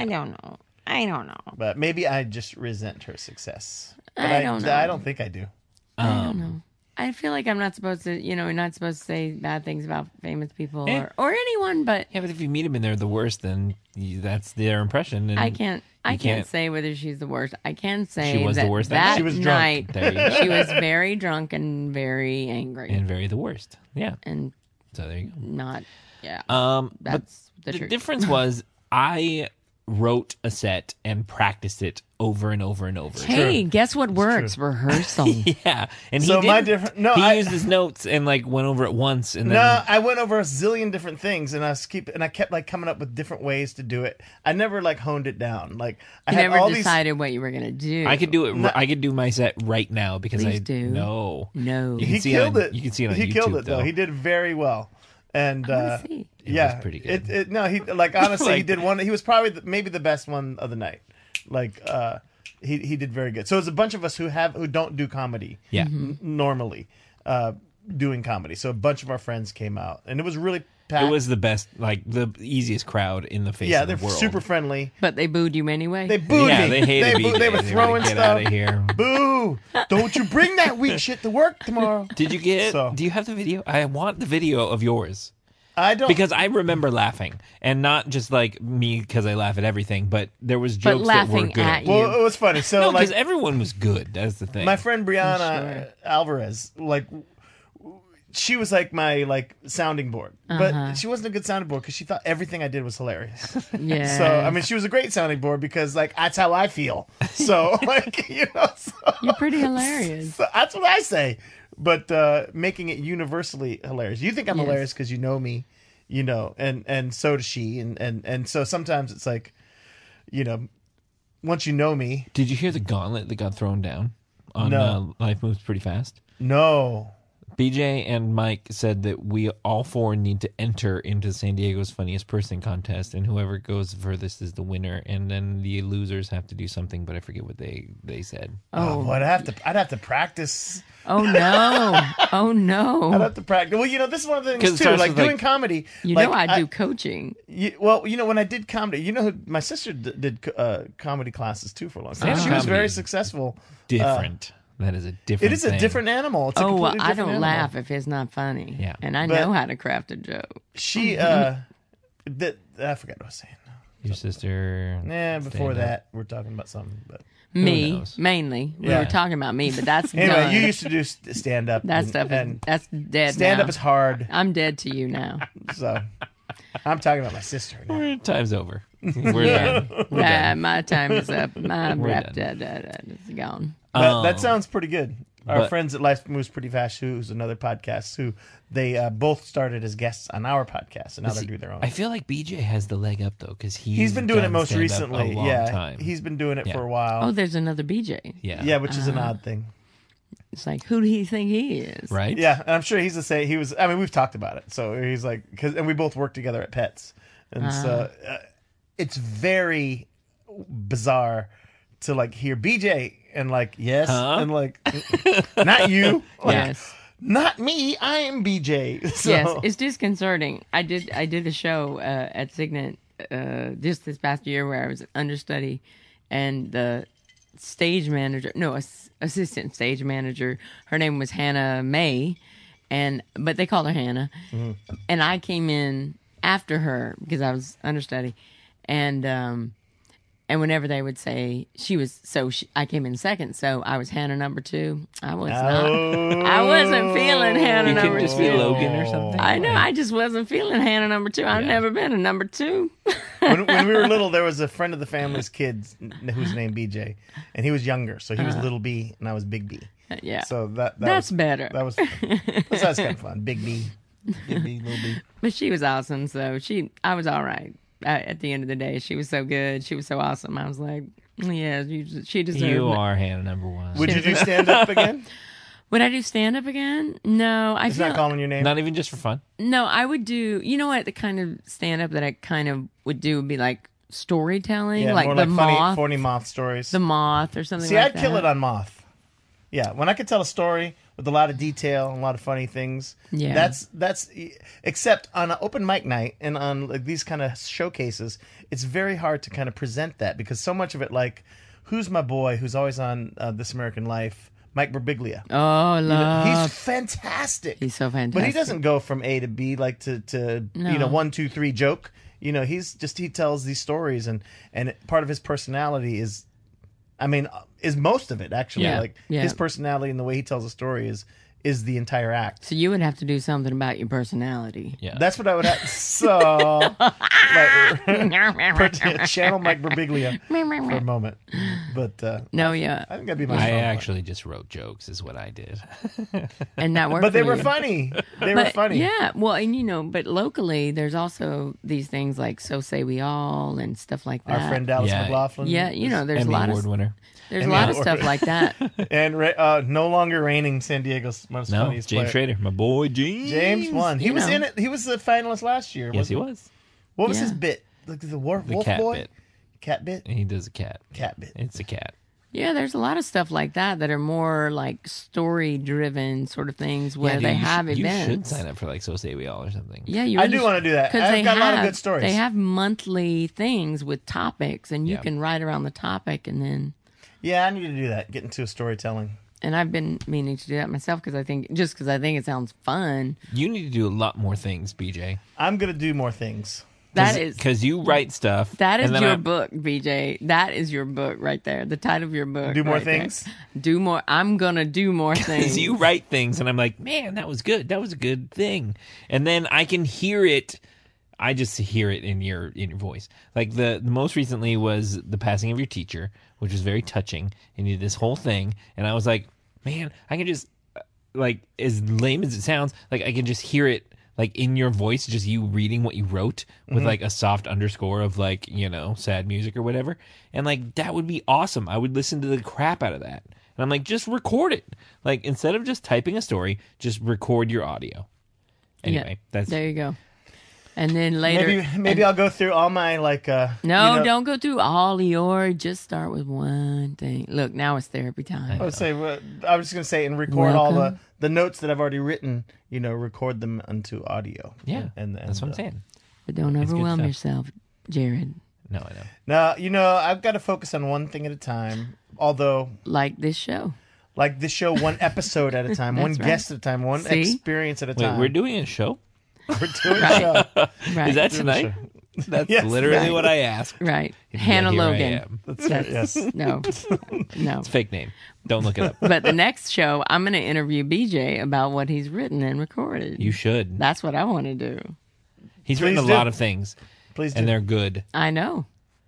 I don't know. but maybe I just resent her success. But I don't know. I don't think I do. I don't know. I feel like I'm not supposed to, you're not supposed to say bad things about famous people Eh. or anyone, but Yeah, but if you meet them and they're the worst, then that's their impression. And I can't can't- say whether she's the worst. I can say She was the that worst that that night. She was drunk. night There you go. she was very drunk and very angry and very the worst. Yeah. and So there you go. not, yeah. But That's the the truth. difference was I wrote a set and practiced it over and over and over. Hey, guess what works? Rehearsal. Yeah, and So he my didn't- different- no, he I- used his notes and went over it once, and then No, I went over a zillion different things, and I kept like coming up with different ways to do it. I never like honed it down. Like I You had never all decided what you were going to do. I could do it. I could do my set right now because Please I do. know. No. You He can see killed on, it. You can see it on He YouTube. killed it though. though. He did very well, and wanna see. It yeah, was pretty good. He like honestly he Like- did one. He was probably maybe the best one of the night. Like he did very good. So it's a bunch of us who don't do comedy. Yeah. Normally, doing comedy. So a bunch of our friends came out, and it was really packed. It was the best, the easiest crowd in the face yeah, of the they're world. super friendly. But they booed you anyway. They booed Yeah, me. they hated BJ. They were They throwing get stuff. out of here. Boo! Don't you bring that weak shit to work tomorrow. Did you get? So- Do you have the video? I want the video of yours. I don't Because I remember laughing, and not just like me because I laugh at everything, but there was But jokes that were laughing good. at you. Well, it was funny. So No, like because everyone was good. That's the thing. my friend Brianna Sure. Alvarez, she was like my sounding board, but she wasn't a good sounding board because she thought everything I did was hilarious. Yeah. So I mean, she was a great sounding board because that's how I feel. So so, You're pretty hilarious. so that's what I say. But making it universally hilarious. You think I'm Yes. hilarious because you know me, and so does she, and so sometimes it's like, once you know me, Did you hear the gauntlet that got thrown down on No. Life Moves Pretty Fast? no. BJ and Mike said that we all four need to enter into San Diego's Funniest Person contest, and whoever goes furthest is the winner. And then the losers have to do something, but I forget what they said. Oh, I'd have to practice. Oh no. Oh I'd no. have to practice. Well, this is one of the 'Cause things it too. starts Like with, doing comedy. You like, know I do coaching. when I did comedy, my sister did comedy classes too for a long time. Stand-up She was comedy very is successful. Different. That is a different. It is a thing. different animal. It's a Oh, well, completely I different don't animal. laugh if it's not funny. Yeah. And I But- know how to craft a joke. She I forgot what I was saying. Your sister. Nah, before stand-up. that, we're talking about something. But Me, knows? mainly. We Yeah. were talking about me, but that's anyway, done. you used to do stand up. that stuff is, and that's dead stand now. up is hard. I'm dead to you now. So I'm talking about my sister now. Time's over. We're done. We're done. My time is up. My We're rap done. is gone. That sounds pretty good. Our But- friends at Life Moves Pretty Fast, who's another podcast, who they both started as guests on our podcast, and now they're doing their own. I feel like BJ has the leg up though, because He's been doing it done most stand-up recently. A long Yeah, time. he's been doing it Yeah. for a while. Oh, there's another BJ. yeah, Which is an odd thing. It's like, who do you think he is? right. Yeah, and I'm sure he's the same. He was. I mean, we've talked about it. So he's like, and we both work together at Pets, and so it's very bizarre to hear BJ and yes, Huh? and not you, Yes. not me. I am BJ. So, Yes, it's disconcerting. I did a show at Signet just this past year where I was an understudy, and the stage manager, assistant stage manager, her name was Hannah May, but they called her Hannah, and I came in after her because I was understudy, and And whenever they would say I came in second, so I was Hannah number 2. I wasn't feeling Hannah You number couldn't just 2. be Logan or something? I know, I just wasn't feeling Hannah number 2. I've never been a number 2. When we were little, there was a friend of the family's kids who's named BJ, and he was younger, so he was little B, and I was big B. Yeah. So that's better. That was that's kind of fun. Big B, little B. But she was awesome, so I was all right. At the end of the day, she was so good. She was so awesome. I was like, yeah, she deserved it. You are Hannah number 1. Would you do stand up again? Would I do stand up again? No, It's not calling your name. Not even just for fun? No, I would do. You know what? The kind of stand up that I kind of would do would be like storytelling, Yeah, like more the like moth, funny moth stories. the moth, or something. See, like I'd that. kill it on moth. Yeah, when I could tell a story with a lot of detail and a lot of funny things. Yeah. That's except on an open mic night and on like these kind of showcases, it's very hard to kind of present that because so much of it, like, who's my boy who's always on This American Life, Mike Birbiglia. Oh, love. He's fantastic. He's so fantastic. But he doesn't go from A to B like to No. 1, 2, 3 joke. He tells these stories and part of his personality is most of it actually. Yeah. Like Yeah. his personality and the way he tells a story is the entire act. So you would have to do something about your personality. Yeah. That's what I would have. So, channel Mike Birbiglia for a moment. But No, yeah, I think that'd be my I strong actually just wrote jokes, is what I did. and that worked. But they for were you. funny. They were funny. Yeah, well, and but locally, there's also these things like "So Say We All" and stuff like that. Our friend Dallas Yeah. McLaughlin. Yeah, there's Emmy a lot Award of winner. there's a Emmy lot of Award. stuff like that. And no longer reigning San Diego's most No, funniest James player. Schrader. My boy, James. James won. He You was know. in it. He was the finalist last year. Yes, he wasn't was. What was Yeah. his bit? Like the wolf cat boy? bit. Cat bit? He does a cat. Cat bit. It's a cat. Yeah, there's a lot of stuff like that are more like story-driven sort of things where Yeah, dude, they you have should, events. You should sign up for like So Say We All or something. Yeah, you I really do want to do that. 'cause I've they got a lot of have- good stories. They have monthly things with topics, and you Yeah. can write around the topic, and then. Yeah, I need to do that. Get into a storytelling. And I've been meaning to do that myself because I think it sounds fun. You need to do a lot more things, BJ. I'm going to do more things. That is Because you write stuff. that is and then your I- book, BJ. That is your book right there. The title of your book. Do more right there. things? Do more. I'm gonna do more things. Because you write things, and I'm like, man, that was good. That was a good thing. And then I can hear it. I just hear it in your voice. Like the most recently was the passing of your teacher, which was very touching. And you did this whole thing, and I was like, man, I can just like, as lame as it sounds, like I can just hear it like in your voice, just you reading what you wrote with like a soft underscore of like, sad music or whatever. And like, that would be awesome. I would listen to the crap out of that. And I'm like, just record it. Like, instead of just typing a story, just record your audio. Anyway, that's there. You go. And then later, Maybe I'll go through all my don't go through all yours. Just start with one thing. Look, now it's therapy time. I was just going to say and record all the notes that I've already written. Record them onto audio. yeah. and that's what I'm saying. But don't good overwhelm stuff. yourself, Jared. No, I know. Now, I've got to focus on one thing at a time. Although, Like this show. like this show, one episode at a time, one That's right. guest at a time, one See? experience at a Wait, time. we're doing a show? We're doing a show. Right. Is that tonight? That's Yes, literally right. what I asked. right? And Hannah here I Logan. am. That's right, yes. No. It's a fake name. Don't look it up. But the next show, I'm going to interview BJ about what he's written and recorded. You should. That's what I want to do. He's written a Please do. lot of things, Please do. and they're good. I know.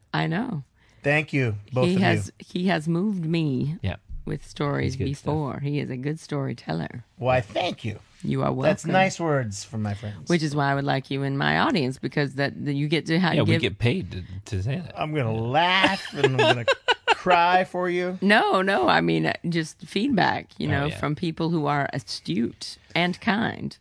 Thank you, both He of has you. he has moved me Yeah. with stories He's good before. He is a good storyteller. Why, thank you. You are welcome. That's nice words from my friends. Which is why I would like you in my audience because that you get to Yeah, give. we get paid to say that. I'm going to laugh and I'm going to cry for you. No, I mean just feedback, yeah. from people who are astute and kind.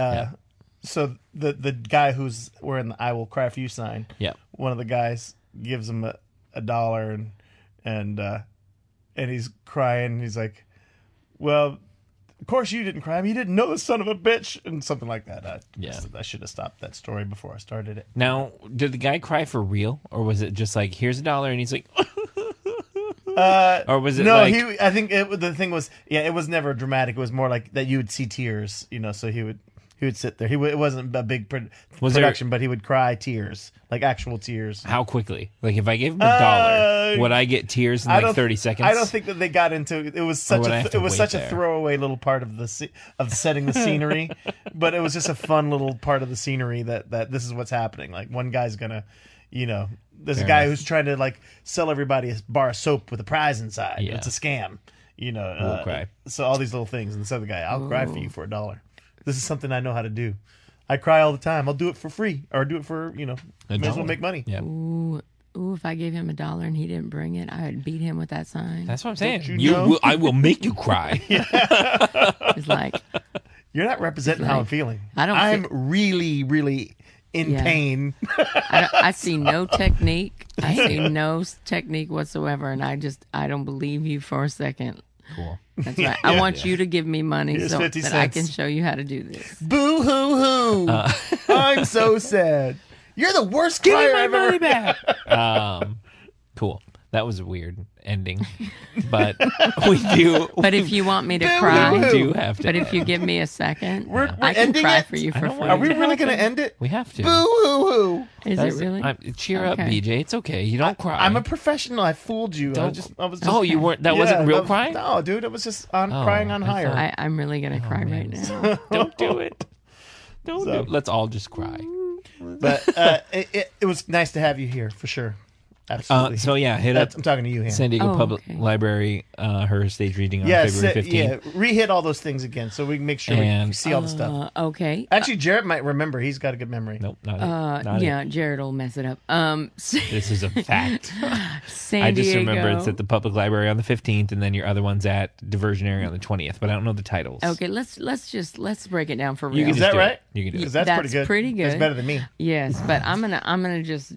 So the guy who's wearing the "I will cry for you" sign. Yeah. One of the guys gives him $1 and he's crying. He's like, "Well, of course you didn't cry. I mean, you didn't know the son of a bitch," and something like that. I should have stopped that story before I started it. Now, did the guy cry for real, or was it just like, here's $1, and he's like, or was it No, like, I think the thing was, it was never dramatic. It was more like that you would see tears, so he would he would sit there. It wasn't a big Was there- production, but he would cry tears, like actual tears. How quickly? Like if I gave him $1, would I get tears in I like don't- 30 seconds? I don't think that they got into it. Was such would I have to wait a there? throwaway little part of of setting the scenery, but it was just a fun little part of the scenery that this is what's happening. Like one guy's gonna, there's Fair a guy enough. who's trying to like sell everybody a bar of soap with a prize inside. Yeah. It's a scam. We'll cry. So all these little things, and this other guy, I'll cry for you for $1. This is something I know how to do. I cry all the time. I'll do it for free, or do it for may as well $1. make money. Yeah. Ooh, if I gave him $1 and he didn't bring it, I would beat him with that sign. That's what I'm saying. you know? I will make you cry. It's like, You're not representing how I'm feeling. I'm really, really in Yeah. pain. I see no technique. I see no technique whatsoever, and I don't believe you for a second. Cool. That's right. I want you to give me money Here's so 50 that I can cents. show you how to do this. Boo hoo hoo! I'm so sad. You're the worst crier I've ever. back. Cool. That was a weird ending, but we do. But if you want me to Boo, cry, boo, we boo. do have to. but if you give me a second, We're I can ending cry it? for you I for don't free. want Are we to really going to end it? We have to. Boo hoo hoo! Is it really? Cheer up, Okay. BJ. It's okay. You don't cry. I'm a professional. I fooled you. I was just. Oh, you weren't. That wasn't real that- crying. No, dude. It was just crying on I higher. thought- I'm really gonna cry right now. Don't do it. Don't do it. Let's all just cry. But it was nice to have you here for sure. Absolutely. So yeah, hit up I'm talking to you, Hannah. San Diego Oh, Public okay. Library. Her stage reading on Yeah, February 15th. yeah. Re-hit all those things again so we can make sure we And- see all the stuff. Okay. Actually, Jarrett might remember. He's got a good memory. Nope, not it. Not Yeah, it. Jared will mess it up. This is a fact. San I just Diego. remember it's at the public library on the 15th, and then your other one's at Diversionary on the 20th. But I don't know the titles. Okay, let's break it down for You real. can Is just that do right? It. You can do it. Because that's That's pretty good. pretty That's good. better than me. Yes, but I'm gonna just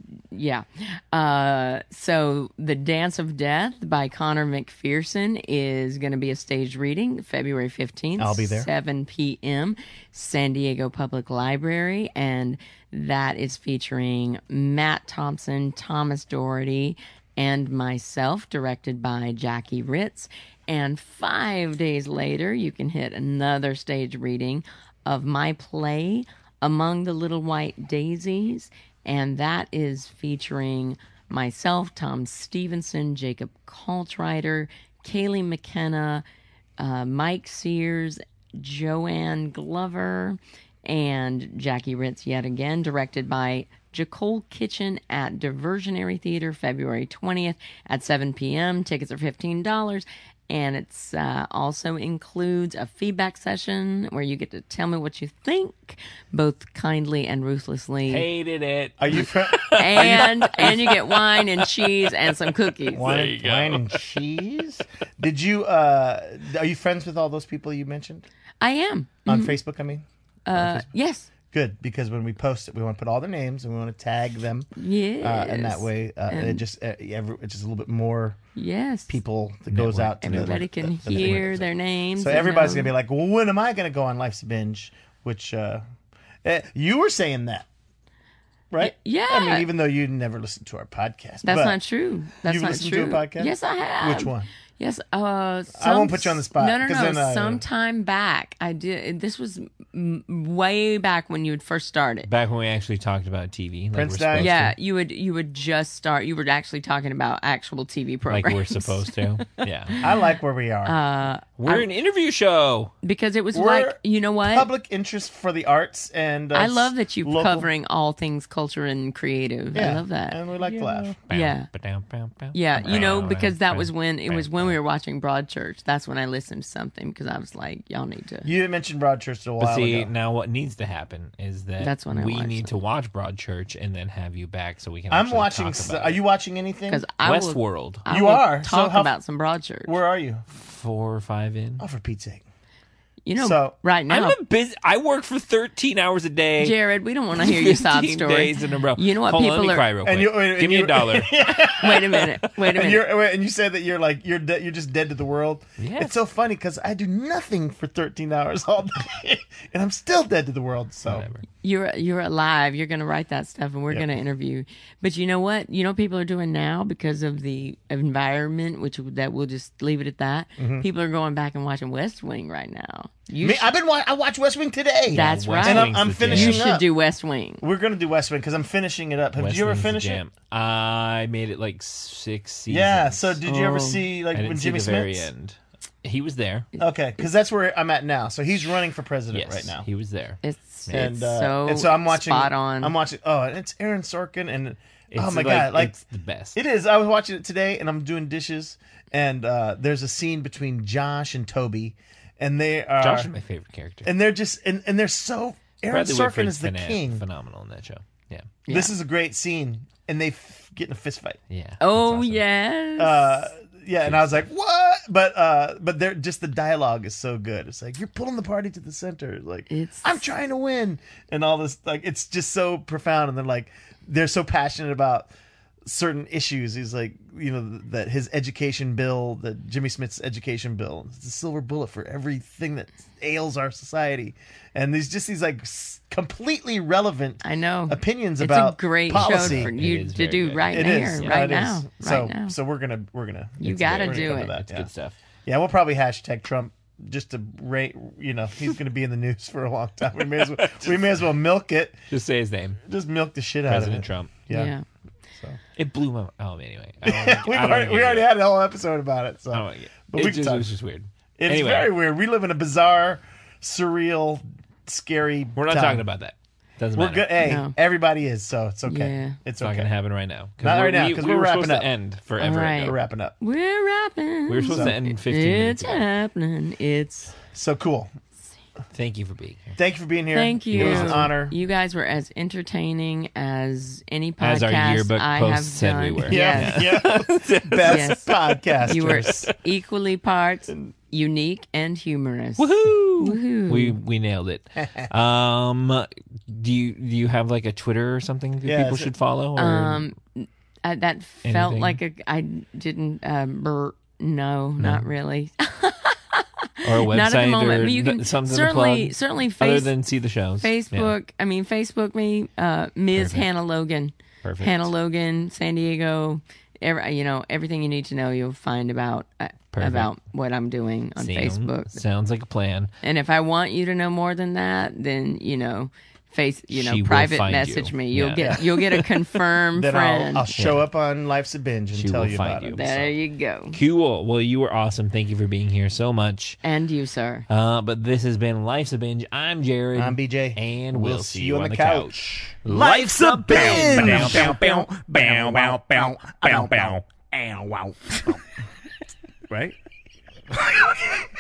so the Dance of Death by Connor McPherson is gonna be a stage reading February 15th. I'll be there. 7 p.m. San Diego Public Library, and that is featuring Matt Thompson, Thomas Doherty, and myself, directed by Jackie Ritz. And 5 days later, you can hit another stage reading of my play, Among the Little White Daisies, and that is featuring myself, Tom Stevenson, Jacob Kaltrider, Kaylee McKenna, Mike Sears, Joanne Glover, and Jackie Ritz yet again, directed by Jacole Kitchen at Diversionary Theater, February 20th at 7 p.m. Tickets are $15. And it's also includes a feedback session where you get to tell me what you think, both kindly and ruthlessly. Hated it. Are you And you get wine and cheese and some cookies. wine and cheese? Did you? Are you friends with all those people you mentioned I am. on Facebook? I mean, Yes. good, because when we post it, we want to put all their names and we want to tag them. Yes. And that way, it just it's just a little bit more Yes. people that goes out to Everybody can the hear their names. So and everybody's know. gonna be like, well, when am I gonna go on Life's a Binge? Which you were saying that, right? Yeah. I mean, even though you never listened to our podcast, That's but not true. That's you've not listened true. to a podcast? Yes, I have. Which one? Yes. I won't put you on the spot, No, 'cause then, Sometime back, I did. This was way back when you had first started. Back when we actually talked about TV. Like Prince we're died? supposed Yeah, to. you would just start. You were actually talking about actual TV programs. Like we're supposed to. Yeah. I like where we are. We're an interview show. because it was We're like, you know what? Public interest for the arts, and I love that you're local- covering all things culture and creative. Yeah, I love that. and we like to laugh. Yeah. Yeah, you know, because that was when we were watching Broadchurch. That's when I listened to something because I was like, y'all need to. You mentioned Broadchurch a while But see, ago. now what needs to happen is that That's when I we watched need it. to watch Broadchurch and then have you back so we can. I'm actually watching. Talk about Are you watching anything? Because I will, Westworld? I You will are. So talk how- about some Broadchurch. Where are you? 4 or 5 in. Oh, for Pete's sake! You know, So- right now, I'm a busy. I work for 13 hours a day. Jared, we don't want to hear your sob 15 story. days in a row. You know what Hold on, people let me are. cry real quick. And you- Give me you- $1. Wait a minute. Wait a And minute. you said that you're like you're just dead to the world. Yes. It's so funny because I do nothing for 13 hours all day, and I'm still dead to the world. So Whatever. You're alive. You're going to write that stuff, and we're going to interview. But you know what? You know what people are doing now because of the environment, that we'll just leave it at that. Mm-hmm. People are going back and watching West Wing right now. I watched West Wing today. That's West right. And Wing's I'm the finishing You jam. should up. do West Wing. We're gonna do West Wing because I'm finishing it up. Did West you ever Wing's the finish it? jam. I made it like 6 seasons. Yeah. So did you ever Oh. see like I didn't when see Jimmy the very Smits? end. He was there. Okay, because that's where I'm at now. So he's running for president Yes, right now. he was there. It's And so I'm watching. spot on. I'm watching. Oh, and it's Aaron Sorkin, and oh It's my god, like it's the best. it is. I was watching it today, and I'm doing dishes, and there's a scene between Josh and Toby, and they are. Josh is my favorite character. and they're just and they're so. Aaron Bradley Sorkin Whitford's is the king. phenomenal in that show. Yeah, This is a great scene, and they get in a fist fight. yeah. Oh that's awesome. yes. Yeah, and I was like, "What?" But they're just the dialogue is so good. It's like you're pulling the party to the center. Like It's- I'm trying to win, and all this. Like it's just so profound, and they're so passionate about certain issues. He's like, that his education bill, that Jimmy Smith's education bill, it's the silver bullet for everything that ails our society, and there's just these like completely relevant I know. opinions It's about a great policy. show for you is to very do good. right It here, is. Yeah, right it now, is. right now. So we're gonna. You it's gotta we're gonna do come to it. that, It's yeah. good stuff. Yeah, we'll probably hashtag Trump just to rate. He's going to be in the news for a long time. We may as well milk it. Just say his name, Just milk the shit out President of it. Trump. Yeah. It blew my. Oh, anyway. We already had a whole episode about it. So, but we it can talk. was just weird. It's Anyway, very weird. We live in a bizarre, surreal, scary. we're not time. talking about that. Doesn't We're matter. good. Hey, No. everybody is. So it's okay. Yeah. It's It's not okay. going to happen right now. Not right now, 'cause we we're were wrapping supposed up. to end forever All right. ago. We're wrapping up. We're rapping. We were supposed to end in 15 minutes It's ago. happening. It's. So cool. Thank you for being here. Thank you for being here. Thank you. It was an honor. You guys were as entertaining as any podcast As our yearbook I post have said done. we were. Yes. Yeah. Best Yes. podcast. You were equally parts unique and humorous. Woohoo! Woohoo. We nailed it. Do you have like a Twitter or something that Yeah, people is it- should follow? Or? That felt Anything? like I didn't. No, not really. Or a website Not at the moment. or But you can something certainly, to plug? certainly Other than see the shows. Facebook. I mean, Facebook me, Ms. Perfect. Hannah Logan. Perfect. Hannah Logan, San Diego. Everything you need to know, you'll find about what I'm doing on Facebook. Sounds like a plan. And if I want you to know more than that, then She will private find message you. me. Yeah. You'll get a confirmed Then friend. I'll show up on Life's a Binge and She tell will you find about you. it. There you go. Cool. Well, you were awesome. Thank you for being here so much. And you, sir. But this has been Life's a Binge. I'm Jared. I'm BJ. And we'll see you on the couch. Life's a Binge. Right?